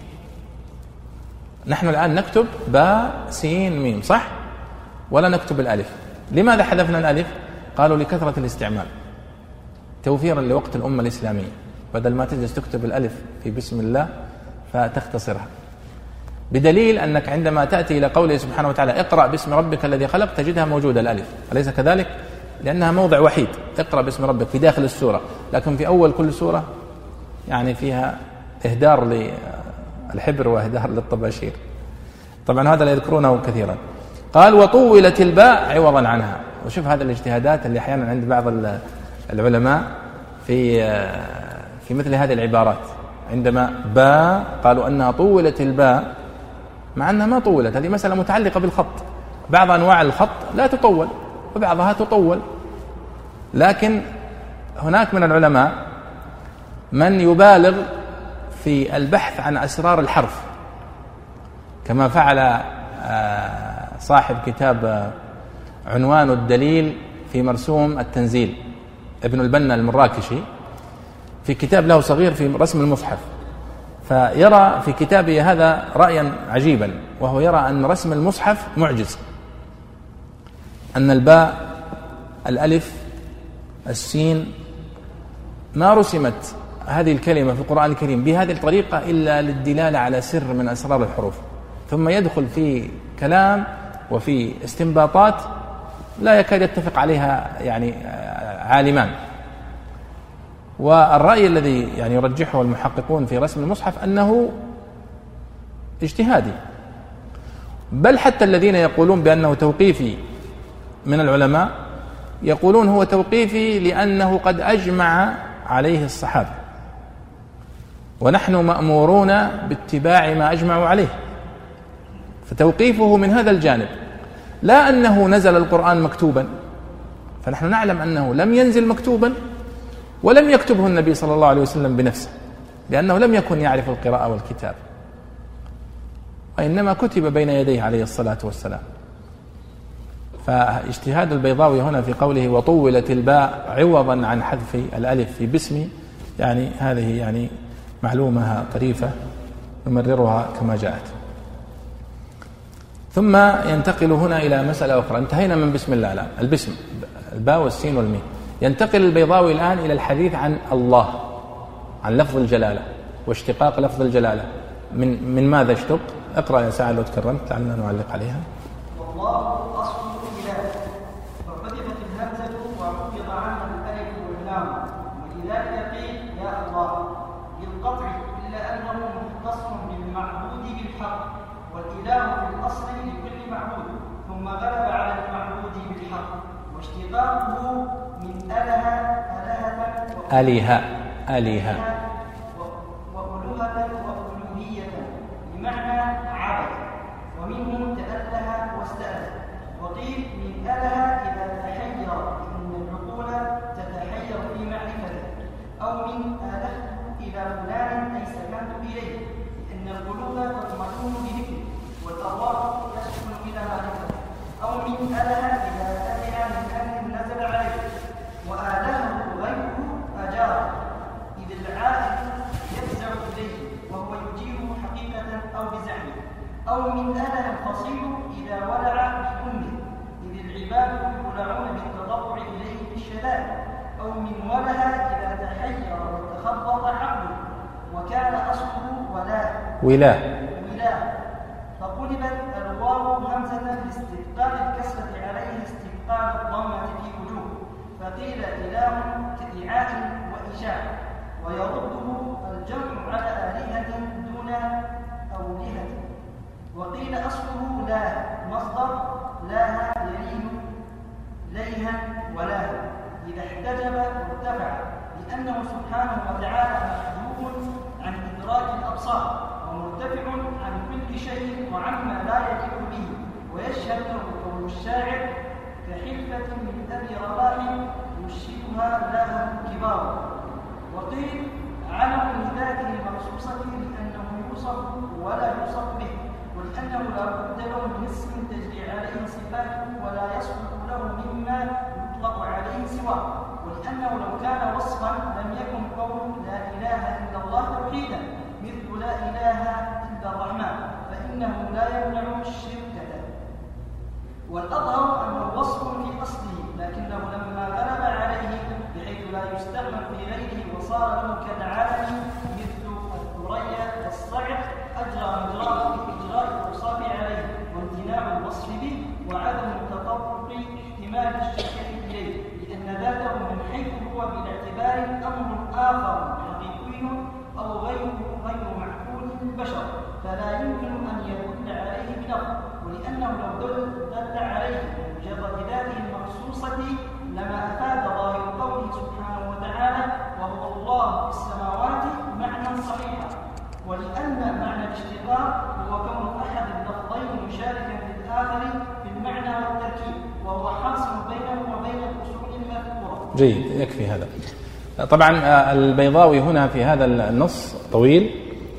نحن الآن نكتب باء سين ميم صح؟ ولا نكتب الألف. لماذا حذفنا الألف؟ قالوا لكثرة الاستعمال، توفيرا لوقت الأمة الإسلامية، بدل ما تجلس تكتب الألف في بسم الله فتختصرها. بدليل أنك عندما تأتي إلى قوله سبحانه وتعالى اقرأ باسم ربك الذي خلق تجدها موجودة الألف، أليس كذلك؟ لأنها موضع وحيد، اقرأ باسم ربك في داخل السورة، لكن في أول كل سورة يعني فيها إهدار للحبر وإهدار للطباشير. طبعا هذا لا يذكرونه كثيرا. قال وطولت الباء عوضا عنها. وشوف هذا الاجتهادات اللي أحيانا عند بعض العلماء في في مثل هذه العبارات، عندما باء قالوا أنها طولت الباء مع أنها ما طولت. هذه مسألة متعلقة بالخط، بعض أنواع الخط لا تطول وبعضها تطول، لكن هناك من العلماء من يبالغ في البحث عن أسرار الحرف، كما فعل صاحب كتاب عنوان الدليل في مرسوم التنزيل ابن البنا المراكشي، في كتاب له صغير في رسم المصحف. فيرى في كتابه هذا رأيا عجيبا، وهو يرى أن رسم المصحف معجز، أن الباء الألف السين ما رسمت هذه الكلمة في القرآن الكريم بهذه الطريقة إلا للدلالة على سر من أسرار الحروف، ثم يدخل في كلام وفي استنباطات لا يكاد يتفق عليها يعني عالمان. والرأي الذي يعني يرجحه المحققون في رسم المصحف أنه اجتهادي، بل حتى الذين يقولون بأنه توقيفي من العلماء يقولون هو توقيفي لأنه قد أجمع عليه الصحابة، ونحن مأمورون باتباع ما أجمعوا عليه، فتوقيفه من هذا الجانب، لا أنه نزل القرآن مكتوبا، فنحن نعلم أنه لم ينزل مكتوبا ولم يكتبه النبي صلى الله عليه وسلم بنفسه، لأنه لم يكن يعرف القراءة والكتاب، وإنما كتب بين يديه عليه الصلاة والسلام. فاجتهاد البيضاوي هنا في قوله وطولت الباء عوضا عن حذف الألف في باسم، يعني هذه يعني معلومة طريفة نمررها كما جاءت. ثم ينتقل هنا إلى مسألة أخرى. انتهينا من بسم الله الآن، البسم الباء والسين والميم. ينتقل البيضاوي الآن إلى الحديث عن الله، عن لفظ الجلالة واشتقاق لفظ الجلالة. من من ماذا اشتق؟ اقرأ يا سعد لو تكرمت لعلنا نعلق عليها. والله أصل الإله، فحذفت الهمزة وعوض عنها الألف واللام، ولذلك قيل يا الله بالقطع، إلا أنه مختص بالمعبود بالحق، والإله في الأصل لكل معبود، ثم غلب على المعبود بالحق، واشتقاقه من أله ألهة ألهة ألهة وألوهة وألوهية بمعنى عبد، ومنه تأله واستأله. وقيل من أله إذا تحير، إن العقول تتحير في معرفته، أو من آلهت إلى فلان أي سكنت إليه، إن القلوب تطمئن بذكره، والأرواح تسكن إلى معرفته، أو من أله إذا أذن من أمر نزل عليه، وآلهه غيره أجاره، إذ العائد يفزع إليه وهو يجيره حقيقة أو بزعمه، أو من أله الفصيل إذا ولع بأمه، إذ العباد يولعون بالتضرع إليه بالشدائد، أو من وله إذا تحير وتخبط عقله، وكان أصله ولا ولا ولا فقلبت الواو همزة لاستثقال الكسرة عليه استثقال الضمة في وجوه، فقيل إله كإعاء وإشاع، ويرده الجمع على آلهة دون أولهة. وقيل أصله لا مصدر لاها يليه ليها ولاها، إذا احتجب وارتفع، لأنه سبحانه وتعالى محجوب عن إدراك الأبصار، ومرتفع عن كل شيء وعما لا يليق به، ويشهد له قول الشاعر كحلفة من أبي رباح يشهدها لها كبار. وقيل علم لذاته المخصوصة لأنه يوصف ولا يوصف به، ولأنه لا بد له من اسم تجري عليه صفاته ولا يصلح له مما يطلق عليه سواه، ولأنه لو كان وصفا لم يكن قول لا إله إلا الله توحيدا، مثل لا إله إلا الرحمن، فإنه لا يمنع الشركة. والأظهر أنه وصف في أصله، لكنه لما غلب عليه بحيث لا يستعمل في غيره وصار له كالعالم مثل الثريا والصعق، أجرى مجراه في إجراء الأوصاف عليه وامتناع الوصف به، وعدم تطرق احتمال الشركة إليه، لأن ذاته من حيث هو بالاعتبار أمر آخر حقيقي أو غير غير معقول للبشر، فلا يمكن أن يدل عليه بلفظ، ولأنه لو دل عليه بمجرد ذاته المخصوصة لما أفاد ظاهر قوله سبحانه وتعالى وهو الله في السماوات معنى صحيحا، ولأن معنى الاشتقاق هو كون أحد اللفظين مشاركا في الآخر في المعنى والتركيب، وهو حاصل بينه وبين الأصول المذكورة. جيد، يكفي هذا. طبعا البيضاوي هنا في هذا النص طويل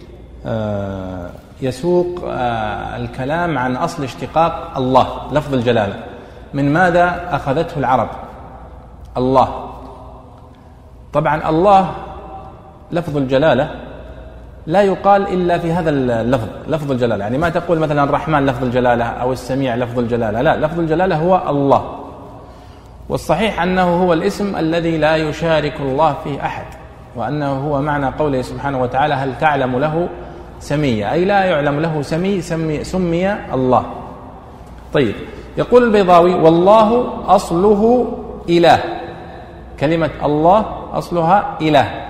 يسوق الكلام عن أصل اشتقاق الله لفظ الجلالة، من ماذا أخذته العرب. الله، طبعا الله لفظ الجلالة لا يقال إلا في هذا اللفظ لفظ الجلالة، يعني ما تقول مثلا الرحمن لفظ الجلالة أو السميع لفظ الجلالة، لا، لفظ الجلالة هو الله. والصحيح أنه هو الاسم الذي لا يشارك الله فيه أحد، وأنه هو معنى قوله سبحانه وتعالى هل تعلم له سميا، أي لا يعلم له سمي سمي, سمي الله. طيب، يقول البيضاوي والله أصله إله، كلمة الله أصلها إله،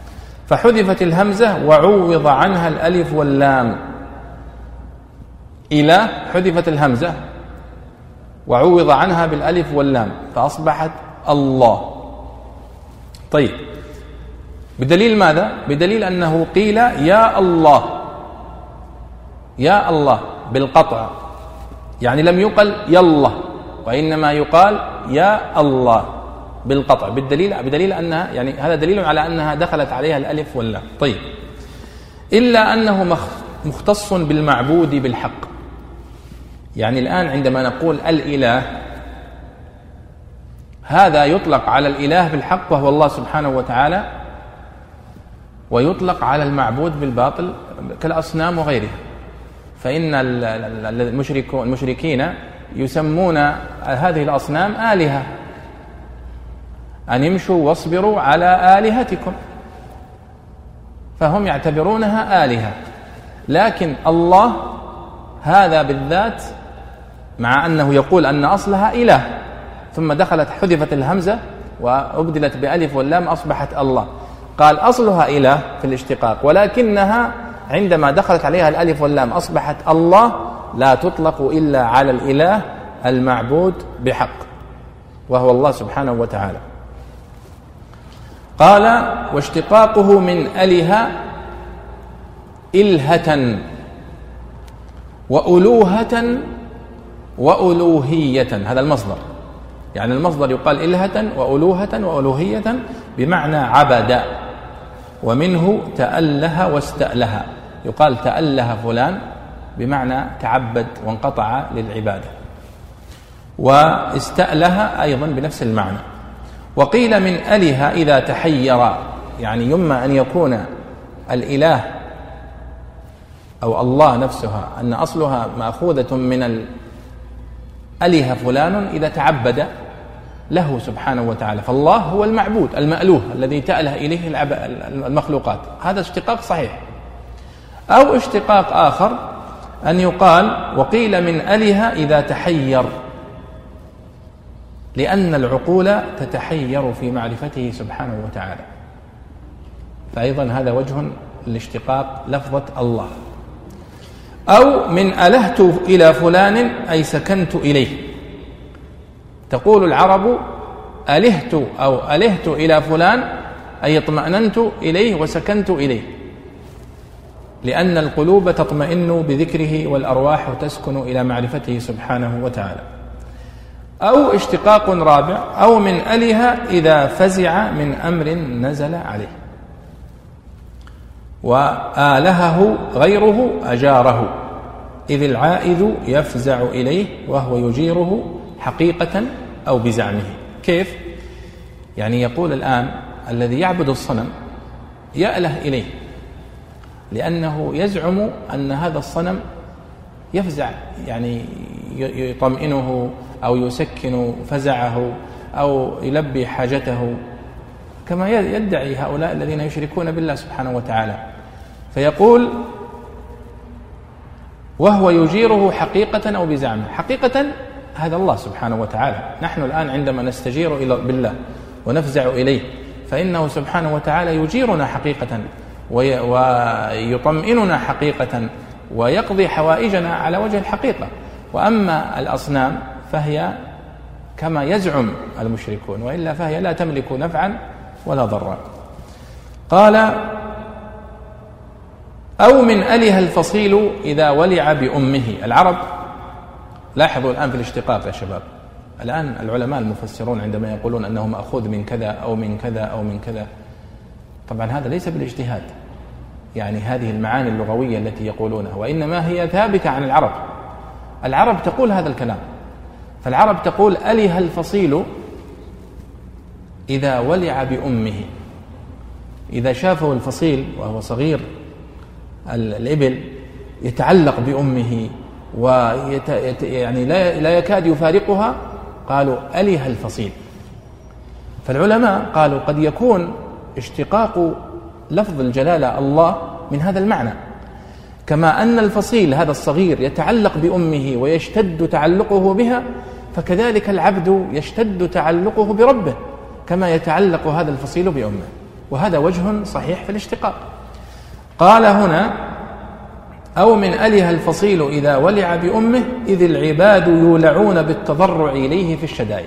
فحذفت الهمزة وعوض عنها الألف واللام. إله حذفت الهمزة وعوض عنها بالألف واللام فأصبحت الله. طيب، بدليل ماذا؟ بدليل أنه قيل يا الله، يا الله بالقطع، يعني لم يقل يلا، وإنما يقال يا الله بالقطع، بالدليل بدليل أنها يعني هذا دليل على أنها دخلت عليها الألف واللام. طيب، إلا أنه مختص بالمعبود بالحق. يعني الآن عندما نقول الإله، هذا يطلق على الإله بالحق وهو الله سبحانه وتعالى، ويطلق على المعبود بالباطل كالأصنام وغيرها. فإن المشركين يسمون هذه الأصنام آلهة، أن يمشوا واصبروا على آلهتكم، فهم يعتبرونها آلهة. لكن الله هذا بالذات، مع أنه يقول أن أصلها إله ثم دخلت حذفت الهمزة وأبدلت بألف واللام أصبحت الله، قال أصلها إله في الاشتقاق، ولكنها عندما دخلت عليها الألف واللام أصبحت الله، لا تطلق إلا على الإله المعبود بحق وهو الله سبحانه وتعالى. قال واشتقاقه من أله إلهة وألوهة وألوهية، هذا المصدر، يعني المصدر يقال إلهة وألوهة وألوهية بمعنى عبد، ومنه تأله واستأله، يقال تأله فلان بمعنى تعبد وانقطع للعبادة، واستأله أيضا بنفس المعنى. وقيل من أله إذا تحير، يعني يما أن يكون الإله أو الله نفسها أن أصلها مأخوذة من الأله فلان إذا تعبد له سبحانه وتعالى، فالله هو المعبود المألوه الذي تأله إليه المخلوقات، هذا اشتقاق صحيح. أو اشتقاق آخر أن يقال وقيل من أله إذا تحير، لأن العقول تتحير في معرفته سبحانه وتعالى، فأيضا هذا وجه الاشتقاق لفظة الله. أو من ألهت إلى فلان أي سكنت إليه، تقول العرب ألهت أو ألهت إلى فلان أي اطمأننت إليه وسكنت إليه، لأن القلوب تطمئن بذكره والأرواح تسكن إلى معرفته سبحانه وتعالى. أو اشتقاق رابع أو من أله إذا فزع من أمر نزل عليه، وآلهه غيره أجاره، إذ العائذ يفزع إليه وهو يجيره حقيقة أو بزعمه. كيف؟ يعني يقول الآن الذي يعبد الصنم يأله إليه، لأنه يزعم أن هذا الصنم يفزع، يعني يطمئنه أو يسكن فزعه أو يلبي حاجته، كما يدعي هؤلاء الذين يشركون بالله سبحانه وتعالى. فيقول وهو يجيره حقيقة أو بزعمه. حقيقة هذا الله سبحانه وتعالى، نحن الآن عندما نستجير بالله ونفزع إليه فإنه سبحانه وتعالى يجيرنا حقيقة ويطمئننا حقيقة ويقضي حوائجنا على وجه الحقيقة. وأما الأصنام فهي كما يزعم المشركون، وإلا فهي لا تملك نفعا ولا ضرا. قال أو من أله الفصيل إذا ولع بأمه. العرب، لاحظوا الآن في الاشتقاق يا شباب، الآن العلماء المفسرون عندما يقولون أنه مأخوذ من كذا أو من كذا أو من كذا، طبعا هذا ليس بالاجتهاد، يعني هذه المعاني اللغوية التي يقولونها، وإنما هي ثابتة عن العرب. العرب تقول هذا الكلام، فالعرب تقول أله الفصيل إذا ولع بأمه، إذا شافه الفصيل وهو صغير الإبل يتعلق بأمه ويت... يعني لا... لا يكاد يفارقها، قالوا أله الفصيل. فالعلماء قالوا قد يكون اشتقاق لفظ الجلالة الله من هذا المعنى، كما أن الفصيل هذا الصغير يتعلق بأمه ويشتد تعلقه بها، فكذلك العبد يشتد تعلقه بربه كما يتعلق هذا الفصيل بأمه، وهذا وجه صحيح في الاشتقاق. قال هنا أو من أله الفصيل إذا ولع بأمه إذ العباد يولعون بالتضرع إليه في الشدائد.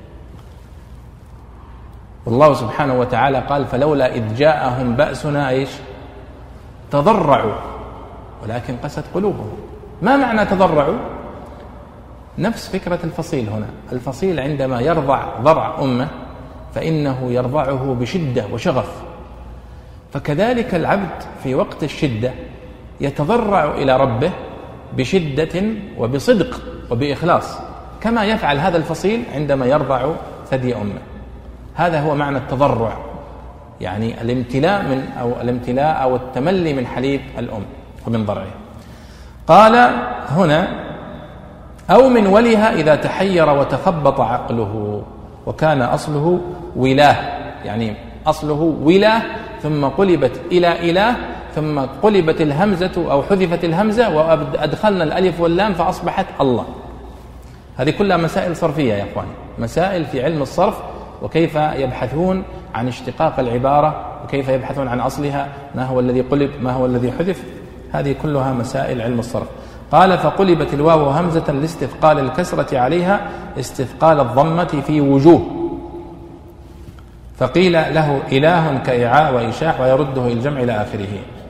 والله سبحانه وتعالى قال فلولا إذ جاءهم بأسنا إيش تضرعوا ولكن قست قلوبهم. ما معنى تضرعوا؟ نفس فكرة الفصيل هنا. الفصيل عندما يرضع ضرع أمه فإنه يرضعه بشدة وشغف، فكذلك العبد في وقت الشدة يتضرع إلى ربه بشدة وبصدق وبإخلاص، كما يفعل هذا الفصيل عندما يرضع ثدي أمه. هذا هو معنى التضرع، يعني الامتلاء من أو الامتلاء أو التملي من حليب الأم ومن ضرعها. قال هنا أو من ولها إذا تحير وتخبط عقله، وكان أصله ولاه، يعني أصله ولاه ثم قلبت إلى إله ثم قلبت الهمزة أو حذفت الهمزة وأدخلنا الألف واللام فأصبحت الله. هذه كلها مسائل صرفية يا أخواني، مسائل في علم الصرف، وكيف يبحثون عن اشتقاق العبارة وكيف يبحثون عن أصلها، ما هو الذي قلب ما هو الذي حذف، هذه كلها مسائل علم الصرف. قال فقلبت الواو همزة لاستثقال الكسرة عليها استثقال الضمة في وجوه، فقيل له إله كإعاء وإشاح ويرده الجمع إلى آخره.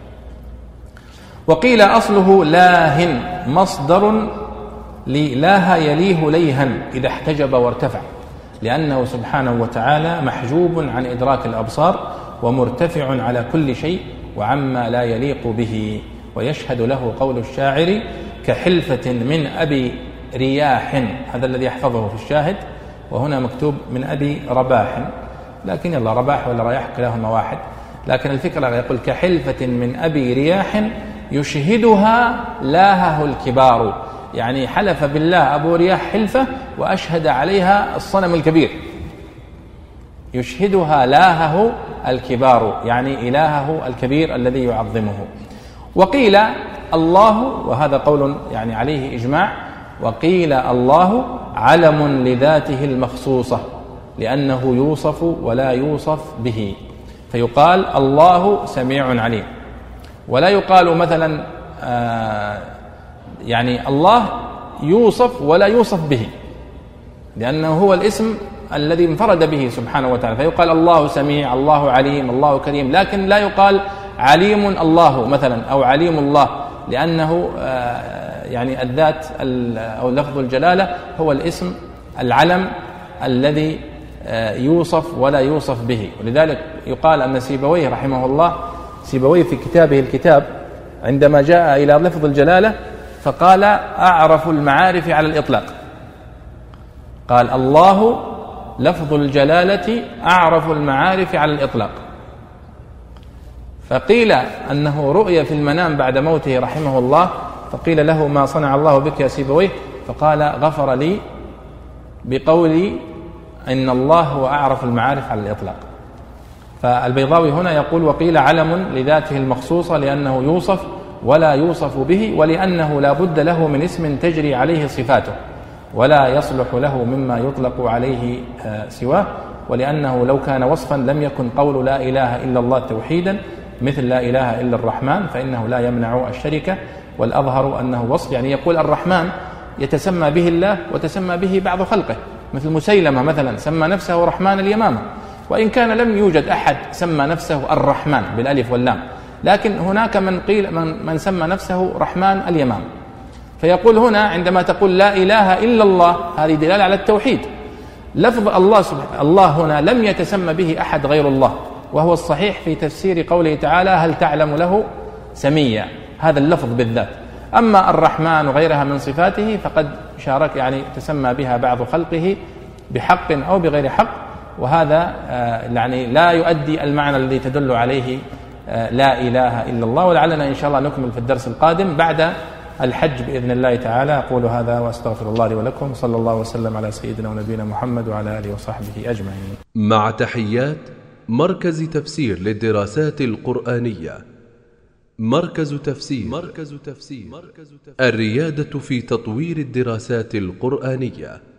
وقيل أصله لاه مصدر للاه يليه ليها إذا احتجب وارتفع، لأنه سبحانه وتعالى محجوب عن إدراك الأبصار ومرتفع على كل شيء وعما لا يليق به. ويشهد له قول الشاعر كحلفة من أبي رياح، هذا الذي يحفظه في الشاهد، وهنا مكتوب من أبي رباح، لكن يلا رباح ولا رياح كلاهما واحد، لكن الفكرة يقول كحلفة من أبي رياح يشهدها لاهه الكبار، يعني حلف بالله أبو رياح حلفة وأشهد عليها الصنم الكبير، يشهدها لاهه الكبار يعني إلهه الكبير الذي يعظمه. وقيل الله، وهذا قول يعني عليه إجماع، وقيل الله علم لذاته المخصوصة لأنه يوصف ولا يوصف به، فيقال الله سميع عليم، ولا يقال مثلا آه يعني الله يوصف ولا يوصف به، لأنه هو الاسم الذي انفرد به سبحانه وتعالى، فيقال الله سميع، الله عليم، الله كريم، لكن لا يقال عليم الله مثلا أو عليم الله، لأنه يعني الذات أو لفظ الجلالة هو الاسم العلم الذي يوصف ولا يوصف به. ولذلك يقال أن سيبويه رحمه الله، سيبويه في كتابه الكتاب عندما جاء إلى لفظ الجلالة فقال أعرف المعارف على الإطلاق، قال الله لفظ الجلالة أعرف المعارف على الإطلاق. فقيل أنه رؤي في المنام بعد موته رحمه الله، فقيل له ما صنع الله بك يا سيبويه؟ فقال غفر لي بقولي إن الله هو أعرف المعارف على الإطلاق. فالبيضاوي هنا يقول وقيل علم لذاته المخصوصة لأنه يوصف ولا يوصف به، ولأنه لا بد له من اسم تجري عليه صفاته ولا يصلح له مما يطلق عليه سواه، ولأنه لو كان وصفا لم يكن قول لا إله إلا الله توحيدا مثل لا إله إلا الرحمن، فإنه لا يمنع الشركة، والأظهر أنه وصف، يعني يقول الرحمن يتسمى به الله وتسمى به بعض خلقه، مثل مسيلمة مثلا سمى نفسه رحمن اليمامة، وإن كان لم يوجد أحد سمى نفسه الرحمن بالألف واللام، لكن هناك من قيل من, من سمى نفسه رحمن اليمامة. فيقول هنا عندما تقول لا إله إلا الله هذه دلالة على التوحيد. لفظ الله سبحانه الله هنا لم يتسمى به أحد غير الله، وهو الصحيح في تفسير قوله تعالى هل تعلم له سميا، هذا اللفظ بالذات. أما الرحمن وغيرها من صفاته فقد شارك يعني تسمى بها بعض خلقه بحق أو بغير حق، وهذا يعني لا يؤدي المعنى الذي تدل عليه لا إله إلا الله. ولعلنا إن شاء الله نكمل في الدرس القادم بعد الحج بإذن الله تعالى. أقول هذا وأستغفر الله لي ولكم، صلى الله وسلم على سيدنا ونبينا محمد وعلى آله وصحبه أجمعين. مع تحيات مركز تفسير للدراسات القرآنية. مركز تفسير. مركز تفسير. الريادة في تطوير الدراسات القرآنية.